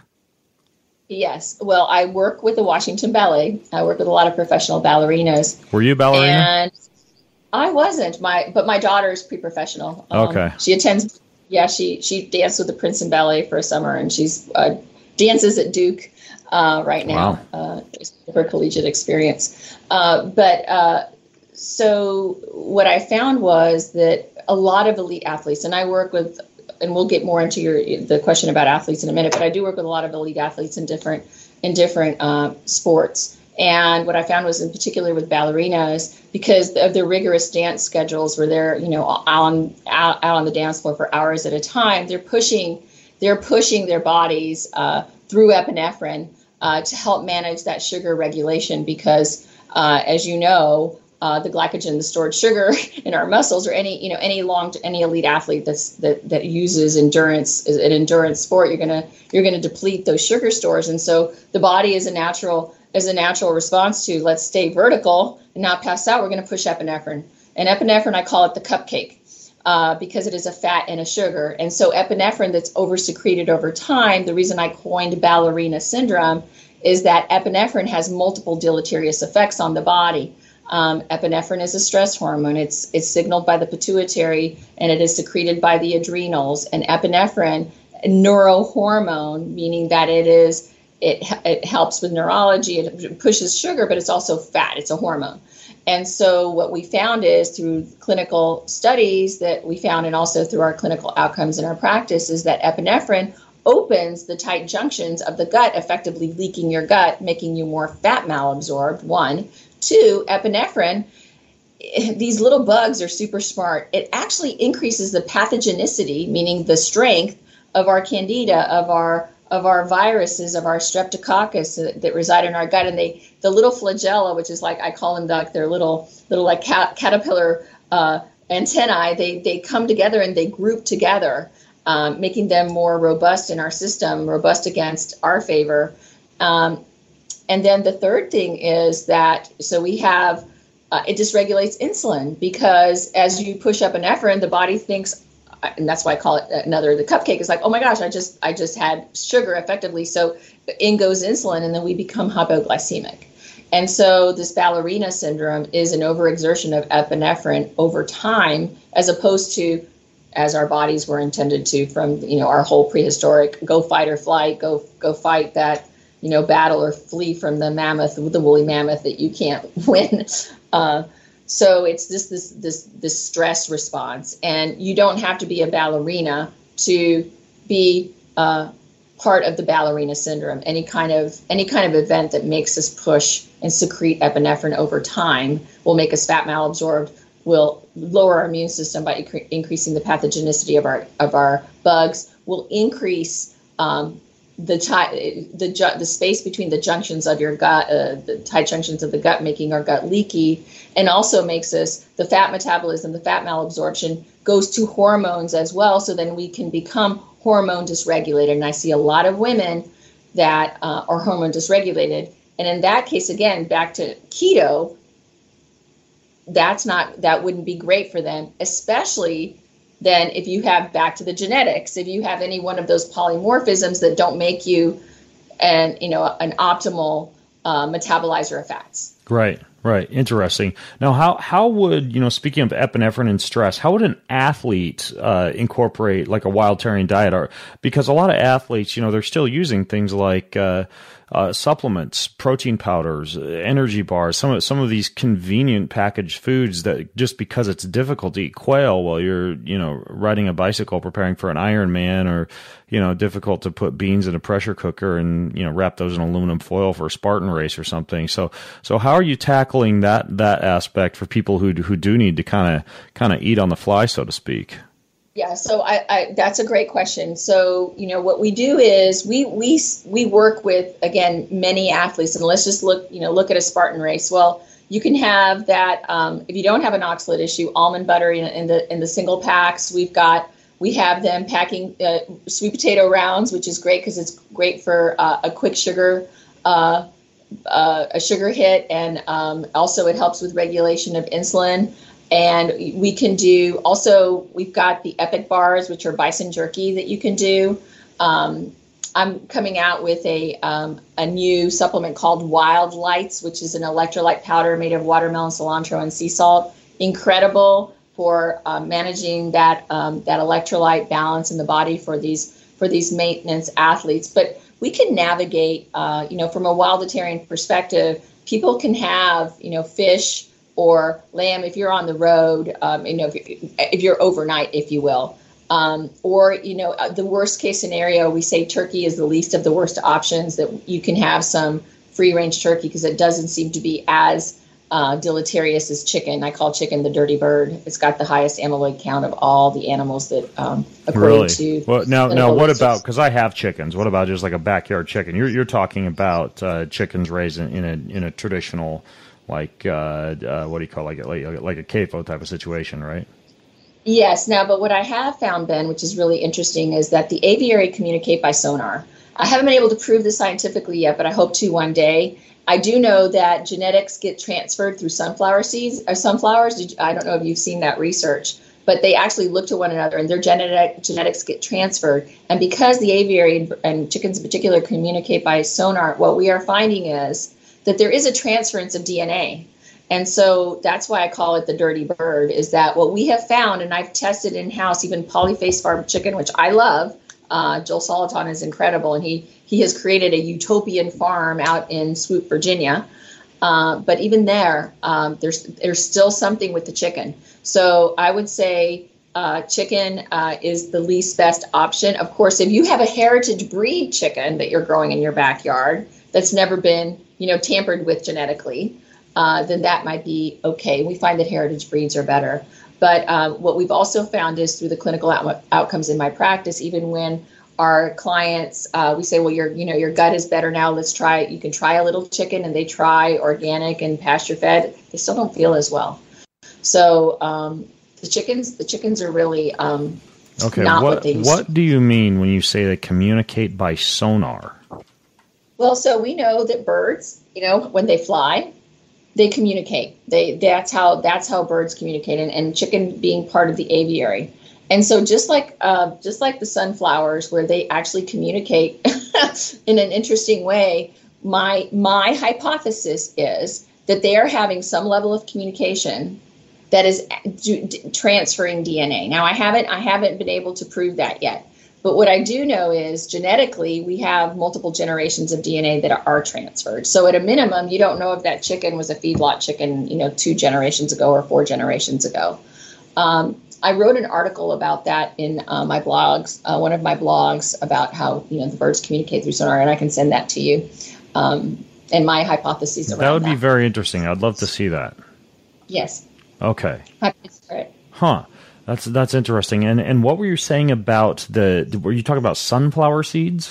Yes. Well, I work with the Washington Ballet. I work with a lot of professional ballerinas. Were you a ballerina? And I wasn't. My but my daughter is pre-professional. Um, okay. She attends. Yeah, she she danced with the Princeton Ballet for a summer, and she's uh, dances at Duke uh, right now. Wow. Uh, her collegiate experience. Uh, but uh, so what I found was that a lot of elite athletes, and I work with. And we'll get more into your the question about athletes in a minute, but I do work with a lot of elite athletes in different in different uh, sports, And what I found was, in particular with ballerinas, because of their rigorous dance schedules, where they're, you know, on out, out on the dance floor for hours at a time, they're pushing, they're pushing their bodies uh, through epinephrine uh, to help manage that sugar regulation. Because, uh, as you know, uh, the glycogen, the stored sugar in our muscles, or any, you know, any long, any elite athlete that's that that uses endurance, an endurance sport, you're gonna you're gonna deplete those sugar stores, and so the body is a natural. As a natural response to, let's stay vertical and not pass out, we're going to push epinephrine. And epinephrine, I call it the cupcake uh, because it is a fat and a sugar. And so epinephrine that's over-secreted over time, the reason I coined ballerina syndrome is that epinephrine has multiple deleterious effects on the body. Um, epinephrine is a stress hormone. It's, it's signaled by the pituitary, and it is secreted by the adrenals. And epinephrine, a neurohormone, meaning that it is It, it helps with neurology. It pushes sugar, but it's also fat. It's a hormone. And so what we found is, through clinical studies that we found, and also through our clinical outcomes in our practice, is that epinephrine opens the tight junctions of the gut, effectively leaking your gut, making you more fat malabsorbed, one. Two, epinephrine, these little bugs are super smart. It actually increases the pathogenicity, meaning the strength of our candida, of our of our viruses, of our streptococcus that, that reside in our gut. And they, the little flagella, which is like, I call them like their little, little like cat, caterpillar uh, antennae, they, they come together and they group together, um, making them more robust in our system, robust against our favor. Um, and then the third thing is that, so we have, uh, it dysregulates insulin, because as you push up epinephrine, the body thinks, and that's why I call it another, the cupcake is like, oh my gosh, I just I just had sugar effectively. So in goes insulin, and then we become hypoglycemic. And so this ballerina syndrome is an overexertion of epinephrine over time, as opposed to as our bodies were intended to from, you know, our whole prehistoric go fight or flight, go go fight that, you know, battle or flee from the mammoth, the woolly mammoth that you can't win. Uh, So it's just this this this stress response, and you don't have to be a ballerina to be uh, part of the ballerina syndrome. Any kind of any kind of event that makes us push and secrete epinephrine over time will make us fat malabsorbed, will lower our immune system by incre- increasing the pathogenicity of our of our bugs, will increase um, the ti- the ju- the space between the junctions of your gut, uh, the tight junctions of the gut, making our gut leaky, and also makes us, the fat metabolism, the fat malabsorption goes to hormones as well. So then we can become hormone dysregulated. And I see a lot of women that uh, are hormone dysregulated. And in that case, again, back to keto, that's not, that wouldn't be great for them, especially then if you have, back to the genetics, if you have any one of those polymorphisms that don't make you an, you know, an optimal uh, metabolizer of fats. Right, right. Interesting. Now, how, how would, you know, speaking of epinephrine and stress, how would an athlete uh, incorporate like a Wildatarian diet? Or, because a lot of athletes, you know, they're still using things like uh, uh, supplements, protein powders, energy bars, some of, some of these convenient packaged foods that just because it's difficult to eat quail while you're, you know, riding a bicycle preparing for an Ironman, or, you know, difficult to put beans in a pressure cooker and, you know, wrap those in aluminum foil for a Spartan race or something. So, so how are you tackling that, that aspect for people who, who do need to kind of, kind of eat on the fly, so to speak? Yeah, so I, I, that's a great question. So, you know, what we do is we we we work with, again, many athletes, and let's just look, you know, look at a Spartan race. Well, you can have that um, if you don't have an oxalate issue, almond butter in, in the in the single packs. We've got we have them packing uh, sweet potato rounds, which is great because it's great for uh, a quick sugar uh, uh, a sugar hit, and um, also it helps with regulation of insulin. And we can do, also, we've got the Epic bars, which are bison jerky that you can do. Um, I'm coming out with a um, a new supplement called Wild Lights, which is an electrolyte powder made of watermelon, cilantro, and sea salt. Incredible for uh, managing that um, that electrolyte balance in the body for these for these maintenance athletes. But we can navigate, uh, you know, from a Wildatarian perspective. People can have, you know, fish or lamb if you're on the road, um, you know, if you're, if you're overnight, if you will. Um, or, you know, the worst case scenario, we say turkey is the least of the worst options, that you can have some free-range turkey because it doesn't seem to be as uh, deleterious as chicken. I call chicken the dirty bird. It's got the highest amyloid count of all the animals that, um, according really? to. Well, now, now, what research. about? Because I have chickens. What about just like a backyard chicken? You're you're talking about uh, chickens raised in, in a in a traditional, like uh, uh, what do you call it? like like like a C A F O type of situation, right? Yes. Now, but what I have found, Ben, which is really interesting, is that the aviary communicate by sonar. I haven't been able to prove this scientifically yet, but I hope to one day. I do know that genetics get transferred through sunflower seeds or sunflowers. Did you, I don't know if you've seen that research, but they actually look to one another and their genetic genetics get transferred. And because the aviary and chickens in particular communicate by sonar, what we are finding is that there is a transference of D N A. And so that's why I call it the dirty bird, is that what we have found, and I've tested in-house, even polyface farm chicken, which I love. Uh, Joel Salatin is incredible, and he he has created a utopian farm out in Swoop, Virginia. Uh, but even there, um, there's there's still something with the chicken. So I would say uh, chicken uh, is the least best option. Of course, if you have a heritage breed chicken that you're growing in your backyard that's never been, you know, tampered with genetically, uh, then that might be okay. We find that heritage breeds are better. But uh, what we've also found is through the clinical out- outcomes in my practice, even when our clients, uh, we say, well, your, you know, your gut is better now. Let's try, you can try a little chicken, and they try organic and pasture fed. They still don't feel as well. So um, the chickens, the chickens are really um, okay. not what, what they used what to. do you mean when you say they communicate by sonar? Well, so we know that birds, you know, when they fly, they communicate. They that's how that's how birds communicate, and, and chicken being part of the aviary. And so just like uh, just like the sunflowers, where they actually communicate in an interesting way, my my hypothesis is that they are having some level of communication that is d- d- transferring D N A. Now, I haven't I haven't been able to prove that yet. But what I do know is genetically, we have multiple generations of D N A that are, are transferred. So at a minimum, you don't know if that chicken was a feedlot chicken, you know, two generations ago or four generations ago. Um, I wrote an article about that in uh, my blogs, uh, one of my blogs, about how, you know, the birds communicate through sonar, and I can send that to you. Um, and my hypotheses around that. That would be very interesting. I'd love to see that. Yes. Okay. Happy to share it. Huh. That's that's interesting. And and what were you saying about the? Were you talking about sunflower seeds?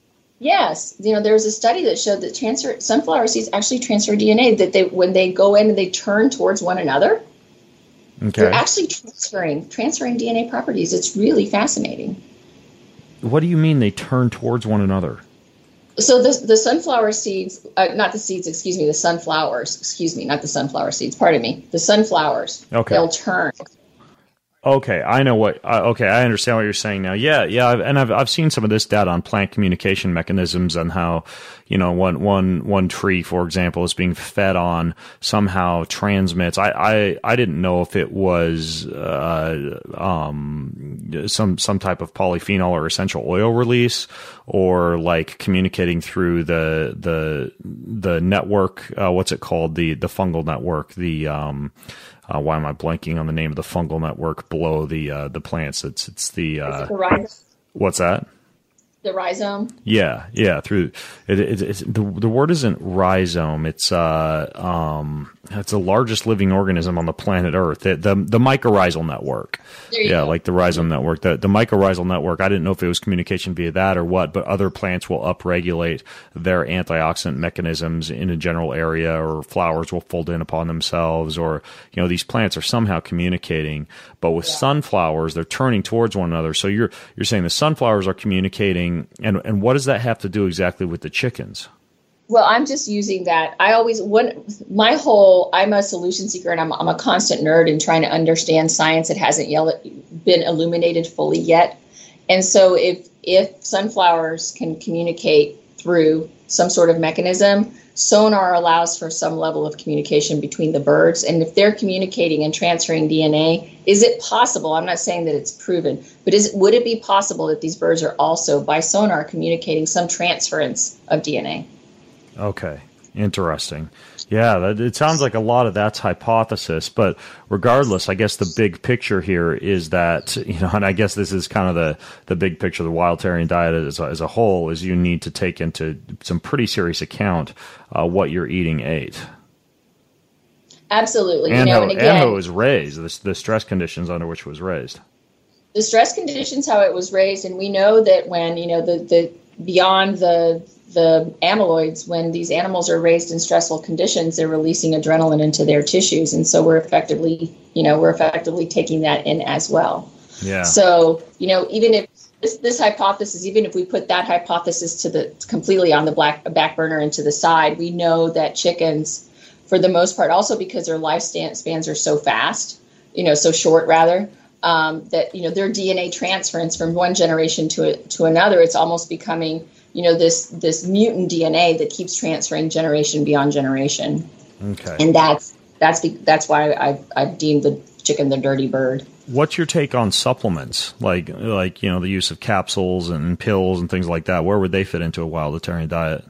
Yes, you know, there was a study that showed that transfer sunflower seeds actually transfer D N A. That they, when they go in and they turn towards one another, okay, they're actually transferring transferring D N A properties. It's really fascinating. What do you mean they turn towards one another? So the the sunflower seeds, uh, not the seeds, excuse me, the sunflowers, excuse me, not the sunflower seeds. Pardon me, the sunflowers. Okay, they'll turn. Okay, I know what. Uh, okay, I understand what you're saying now. Yeah, yeah, I've, and I've I've seen some of this data on plant communication mechanisms and how, you know, one one one tree, for example, is being fed on somehow transmits. I I, I didn't know if it was uh, um some some type of polyphenol or essential oil release, or like communicating through the the the network. Uh, what's it called? The the fungal network. The um. Uh, why am I blanking on the name of the fungal network below the uh, the plants? It's it's the, uh, Is it the rhizome? What's that? The rhizome. Yeah, yeah. Through it, it, it's the the word isn't rhizome. It's uh um it's the largest living organism on the planet Earth. The the, the mycorrhizal network. There you yeah, go. like the rhizome network. The the mycorrhizal network. I didn't know if it was communication via that or what, but other plants will upregulate their antioxidant mechanisms in a general area, or flowers will fold in upon themselves, or you know these plants are somehow communicating. But with Yeah. sunflowers, they're turning towards one another. So you're you're saying the sunflowers are communicating. And and what does that have to do exactly with the chickens? Well, I'm just using that. I always, one, my whole, I'm a solution seeker, and I'm, I'm a constant nerd in trying to understand science that hasn't yet been illuminated fully yet. And so if if sunflowers can communicate through some sort of mechanism, sonar allows for some level of communication between the birds. And if they're communicating and transferring D N A, is it possible? I'm not saying that it's proven, but is would it be possible that these birds are also by sonar communicating some transference of D N A? Okay. Interesting. Yeah, that, it sounds like a lot of that's hypothesis, but regardless, I guess the big picture here is that, you know, and I guess this is kind of the, the big picture of the Wildtarian diet as a, as a whole, is you need to take into some pretty serious account uh, what you're eating ate. Absolutely. And, you know, how, and, again, and how it was raised, the, the stress conditions under which it was raised. The stress conditions, how it was raised, and we know that when, you know, the, the beyond the the amyloids, when these animals are raised in stressful conditions, they're releasing adrenaline into their tissues, and so we're effectively, you know, we're effectively taking that in as well. Yeah. So, you know, even if this, this hypothesis, even if we put that hypothesis to the completely on the black back burner and to the side, we know that chickens, for the most part, also because their lifespan spans are so fast, you know, so short rather, um, that, you know, their D N A transference from one generation to a, to another, it's almost becoming, you know, this this mutant D N A that keeps transferring generation beyond generation. Okay. And that's that's that's why I I've deemed the chicken the dirty bird. What's your take on supplements, like like you know the use of capsules and pills and things like that? Where would they fit into a Wildtarian diet?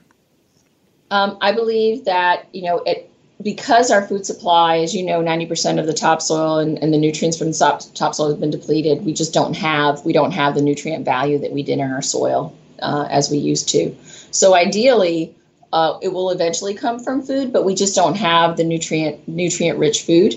Um, I believe that, you know, it because our food supply, as you know, ninety percent of the topsoil and, and the nutrients from the top, topsoil have been depleted. We just don't have we don't have the nutrient value that we did in our soil uh, as we used to. So ideally, uh, it will eventually come from food, but we just don't have the nutrient nutrient rich food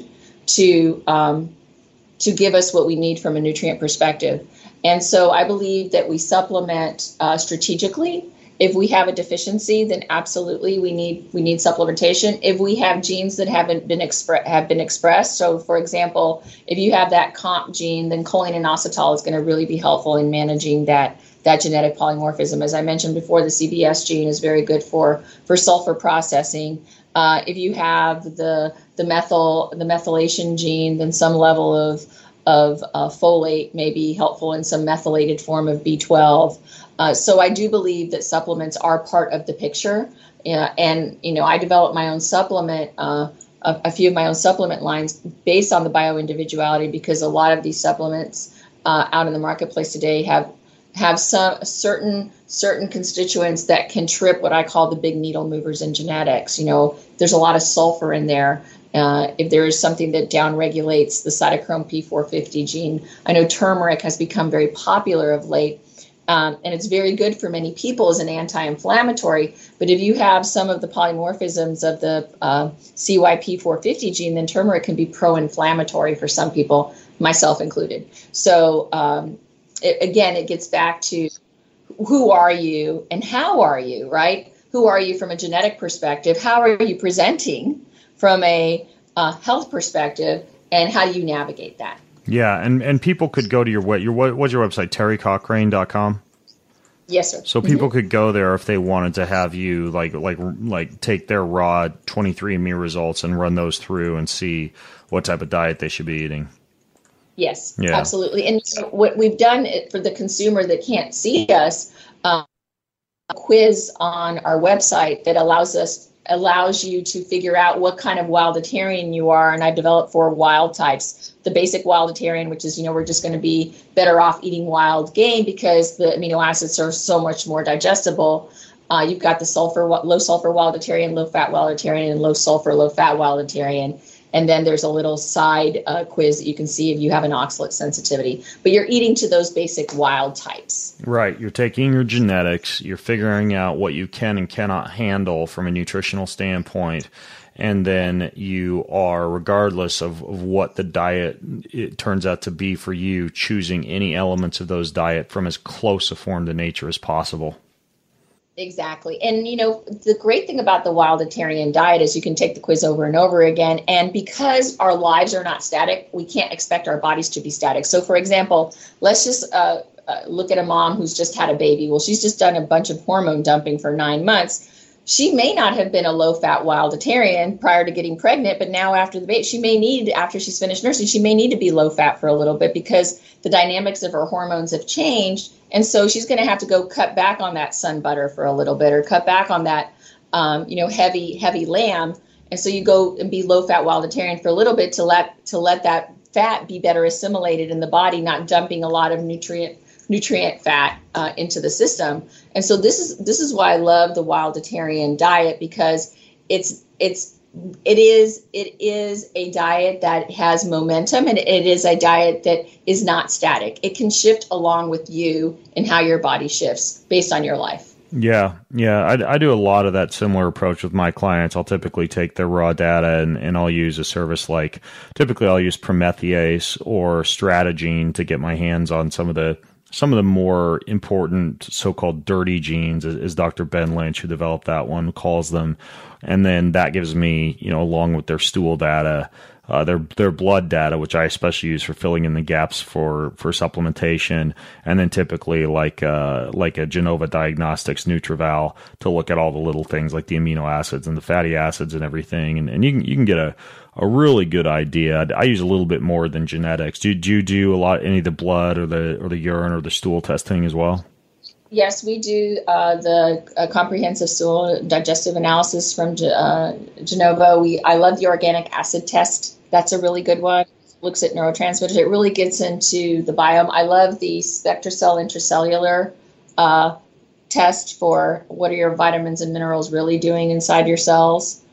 to um, to give us what we need from a nutrient perspective. And so I believe that we supplement uh, strategically. If we have a deficiency, then absolutely we need we need supplementation. If we have genes that haven't been expre- have been expressed, so for example, if you have that comp gene, then choline inositol is going to really be helpful in managing that that genetic polymorphism. As I mentioned before, the C B S gene is very good for for sulfur processing. Uh, if you have the the methyl the methylation gene, then some level of of uh, folate may be helpful in some methylated form of B twelve. Uh, so I do believe that supplements are part of the picture. Uh, and, you know, I developed my own supplement, uh, a, a few of my own supplement lines based on the bioindividuality, because a lot of these supplements uh, out in the marketplace today have have some certain certain constituents that can trip what I call the big needle movers in genetics. You know, there's a lot of sulfur in there. Uh, if there is something that downregulates the cytochrome P four fifty gene, I know turmeric has become very popular of late. Um, and it's very good for many people as an anti-inflammatory. But if you have some of the polymorphisms of the uh, C Y P four fifty gene, then turmeric can be pro-inflammatory for some people, myself included. So um, it, again, it gets back to who are you and how are you, right? Who are you from a genetic perspective? How are you presenting from a uh, health perspective? And how do you navigate that? Yeah, and, and people could go to your what your what, what's your website, terry cochrane dot com? Yes, sir. So people Mm-hmm. could go there if they wanted to have you like like like take their raw twenty-three and me results and run those through and see what type of diet they should be eating. Yes, Yeah. absolutely. And so what we've done for the consumer that can't see us, um, a quiz on our website that allows us allows you to figure out what kind of Wilditarian you are. And I developed four wild types. The basic Wilditarian, which is, you know, we're just going to be better off eating wild game because the amino acids are so much more digestible. Uh, you've got the sulfur, low sulfur Wilditarian, low fat Wilditarian, and low sulfur, low fat Wilditarian. And then there's a little side uh, quiz that you can see if you have an oxalate sensitivity. But you're eating to those basic wild types. Right. You're taking your genetics, you're figuring out what you can and cannot handle from a nutritional standpoint, and then you are, regardless of, of what the diet it turns out to be for you, choosing any elements of those diet from as close a form to nature as possible. Exactly. And, you know, the great thing about the Wilditarian diet is you can take the quiz over and over again. And because our lives are not static, we can't expect our bodies to be static. So, for example, let's just uh, uh, look at a mom who's just had a baby. Well, she's just done a bunch of hormone dumping for nine months. She may not have been a low-fat Wilditarian prior to getting pregnant, but now after the baby, she may need, after she's finished nursing, she may need to be low-fat for a little bit because the dynamics of her hormones have changed. And so she's going to have to go cut back on that sun butter for a little bit, or cut back on that, um, you know, heavy, heavy lamb. And so you go and be low-fat Wilditarian for a little bit to let to let that fat be better assimilated in the body, not dumping a lot of nutrient nutrient fat uh, into the system. And so this is this is why I love the Wilditarian diet, because it's it's it is it is a diet that has momentum, and it is a diet that is not static. It can shift along with you and how your body shifts based on your life. Yeah, yeah, I, I do a lot of that similar approach with my clients. I'll typically take their raw data and, and I'll use a service like, typically I'll use Promethease or Stratagene to get my hands on some of the some of the more important so-called dirty genes, as, as Doctor Ben Lynch, who developed that one, calls them. And then that gives me, you know, along with their stool data, uh, their their blood data, which I especially use for filling in the gaps for, for supplementation, and then typically like uh, like a Genova Diagnostics NutrEval to look at all the little things like the amino acids and the fatty acids and everything, and, and you can you can get a, a really good idea. I use a little bit more than genetics. Do, do you do a lot any of the blood or the or the urine or the stool testing as well? Yes, we do uh, the uh, comprehensive stool digestive analysis from uh, Genova. We I love the organic acid test. That's a really good one. Looks at neurotransmitters. It really gets into the biome. I love the SpectraCell intracellular uh, test for what are your vitamins and minerals really doing inside your cells.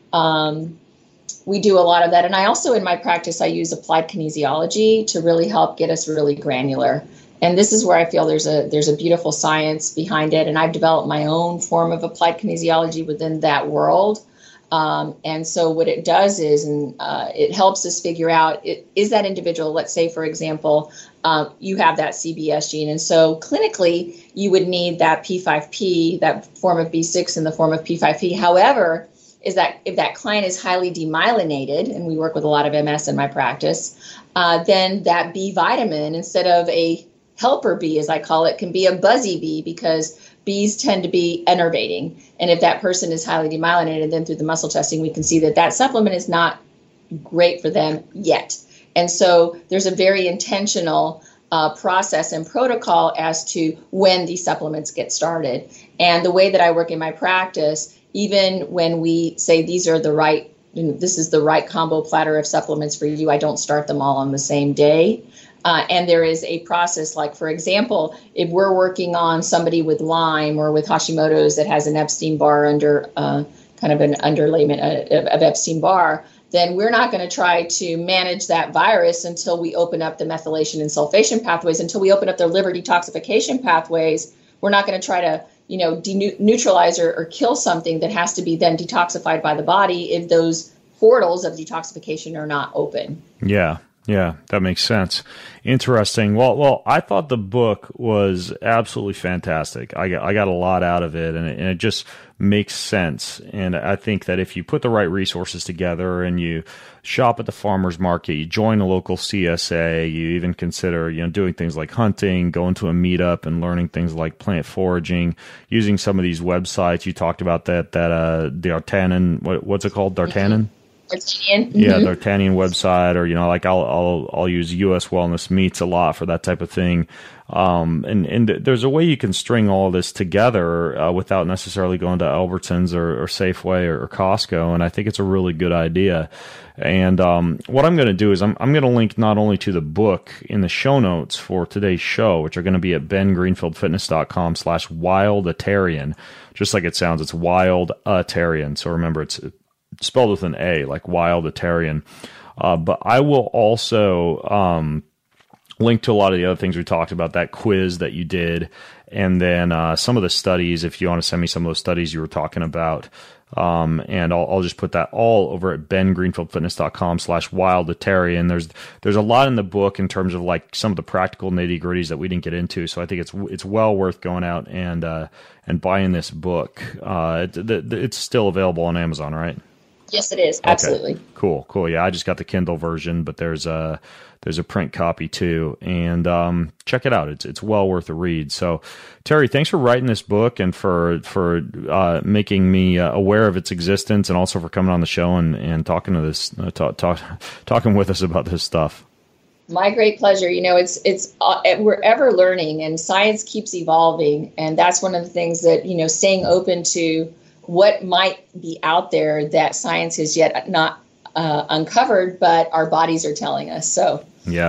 Um, we do a lot of that. And I also, in my practice, I use applied kinesiology to really help get us really granular. And this is where I feel there's a there's a beautiful science behind it. And I've developed my own form of applied kinesiology within that world. Um, and so what it does is, and uh, it helps us figure out, it, is that individual, let's say, for example, um, you have that C B S gene. And so clinically, you would need that P five P, that form of B six in the form of P five P. However, is that if that client is highly demyelinated, and we work with a lot of M S in my practice, uh, then that B vitamin, instead of a helper B, as I call it, can be a buzzy B, because Bs tend to be enervating. And if that person is highly demyelinated, then through the muscle testing, we can see that that supplement is not great for them yet. And so there's a very intentional uh, process and protocol as to when these supplements get started. And the way that I work in my practice, even when we say these are the right, you know, this is the right combo platter of supplements for you, I don't start them all on the same day. Uh, and there is a process, like, for example, if we're working on somebody with Lyme or with Hashimoto's that has an Epstein-Barr under, uh, kind of an underlayment of, of Epstein-Barr, then we're not going to try to manage that virus until we open up the methylation and sulfation pathways, until we open up their liver detoxification pathways. We're not going to try to, you know, de- neutralize or, or kill something that has to be then detoxified by the body if those portals of detoxification are not open. Yeah. Yeah, that makes sense. Interesting. Well, well, I thought the book was absolutely fantastic. I got, I got a lot out of it, and it, and it just makes sense. And I think that if you put the right resources together and you shop at the farmer's market, you join a local C S A, you even consider, you know, doing things like hunting, going to a meetup and learning things like plant foraging, using some of these websites. You talked about that, that, uh, the D'Artagnan, what, what's it called? D'Artagnan? D'Artagnan. Yeah, Mm-hmm. D'Artagnan website, or, you know, like I'll I'll I'll use U S Wellness Meats a lot for that type of thing. Um, and and there's a way you can string all this together uh, without necessarily going to Albertsons or, or Safeway or, or Costco. And I think it's a really good idea. And um, what I'm going to do is I'm I'm going to link not only to the book in the show notes for today's show, which are going to be at bengreenfieldfitness.com slash wildatarian. Just like it sounds, it's wildatarian. So remember, it's spelled with an A, like wildatarian. Uh, but I will also um, link to a lot of the other things we talked about, that quiz that you did, and then uh, some of the studies, if you want to send me some of those studies you were talking about. Um, and I'll, I'll just put that all over at bengreenfieldfitness.com slash wildatarian. There's there's a lot in the book in terms of like some of the practical nitty gritties that we didn't get into. So I think it's it's well worth going out and uh, and buying this book. Uh, it, it's still available on Amazon, right? Yes, it is. Absolutely. Okay. Cool. Cool. Yeah. I just got the Kindle version, but there's a, there's a print copy too. And, um, check it out. It's, it's well worth a read. So Terry, thanks for writing this book and for, for, uh, making me uh, aware of its existence, and also for coming on the show and, and talking to this, uh, talk, talk, talking with us about this stuff. My great pleasure. You know, it's, it's, uh, we're ever learning, and science keeps evolving. And that's one of the things that, you know, staying open to what might be out there that science has yet not uh, uncovered, but our bodies are telling us. So, yeah,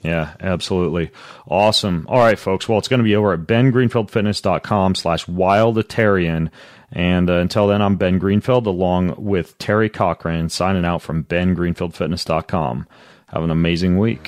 Yeah, absolutely. Awesome. All right, folks. Well, it's going to be over at bengreenfieldfitness.com slash wildatarian. And uh, until then, I'm Ben Greenfield along with Terry Cochran signing out from ben greenfield fitness dot com. Have an amazing week.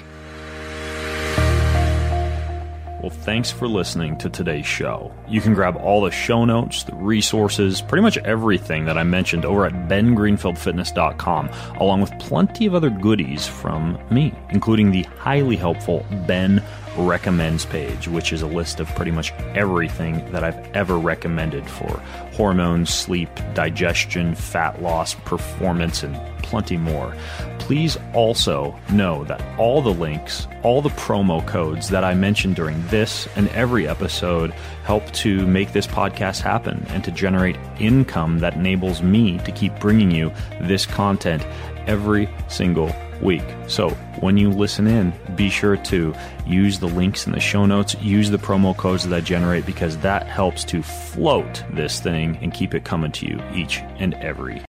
Well, thanks for listening to today's show. You can grab all the show notes, the resources, pretty much everything that I mentioned over at ben greenfield fitness dot com, along with plenty of other goodies from me, including the highly helpful Ben Recommends page, which is a list of pretty much everything that I've ever recommended for hormones, sleep, digestion, fat loss, performance, and plenty more. Please also know that all the links, all the promo codes that I mentioned during this and every episode help to make this podcast happen and to generate income that enables me to keep bringing you this content every single week. So when you listen in, be sure to use the links in the show notes, use the promo codes that I generate, because that helps to float this thing and keep it coming to you each and every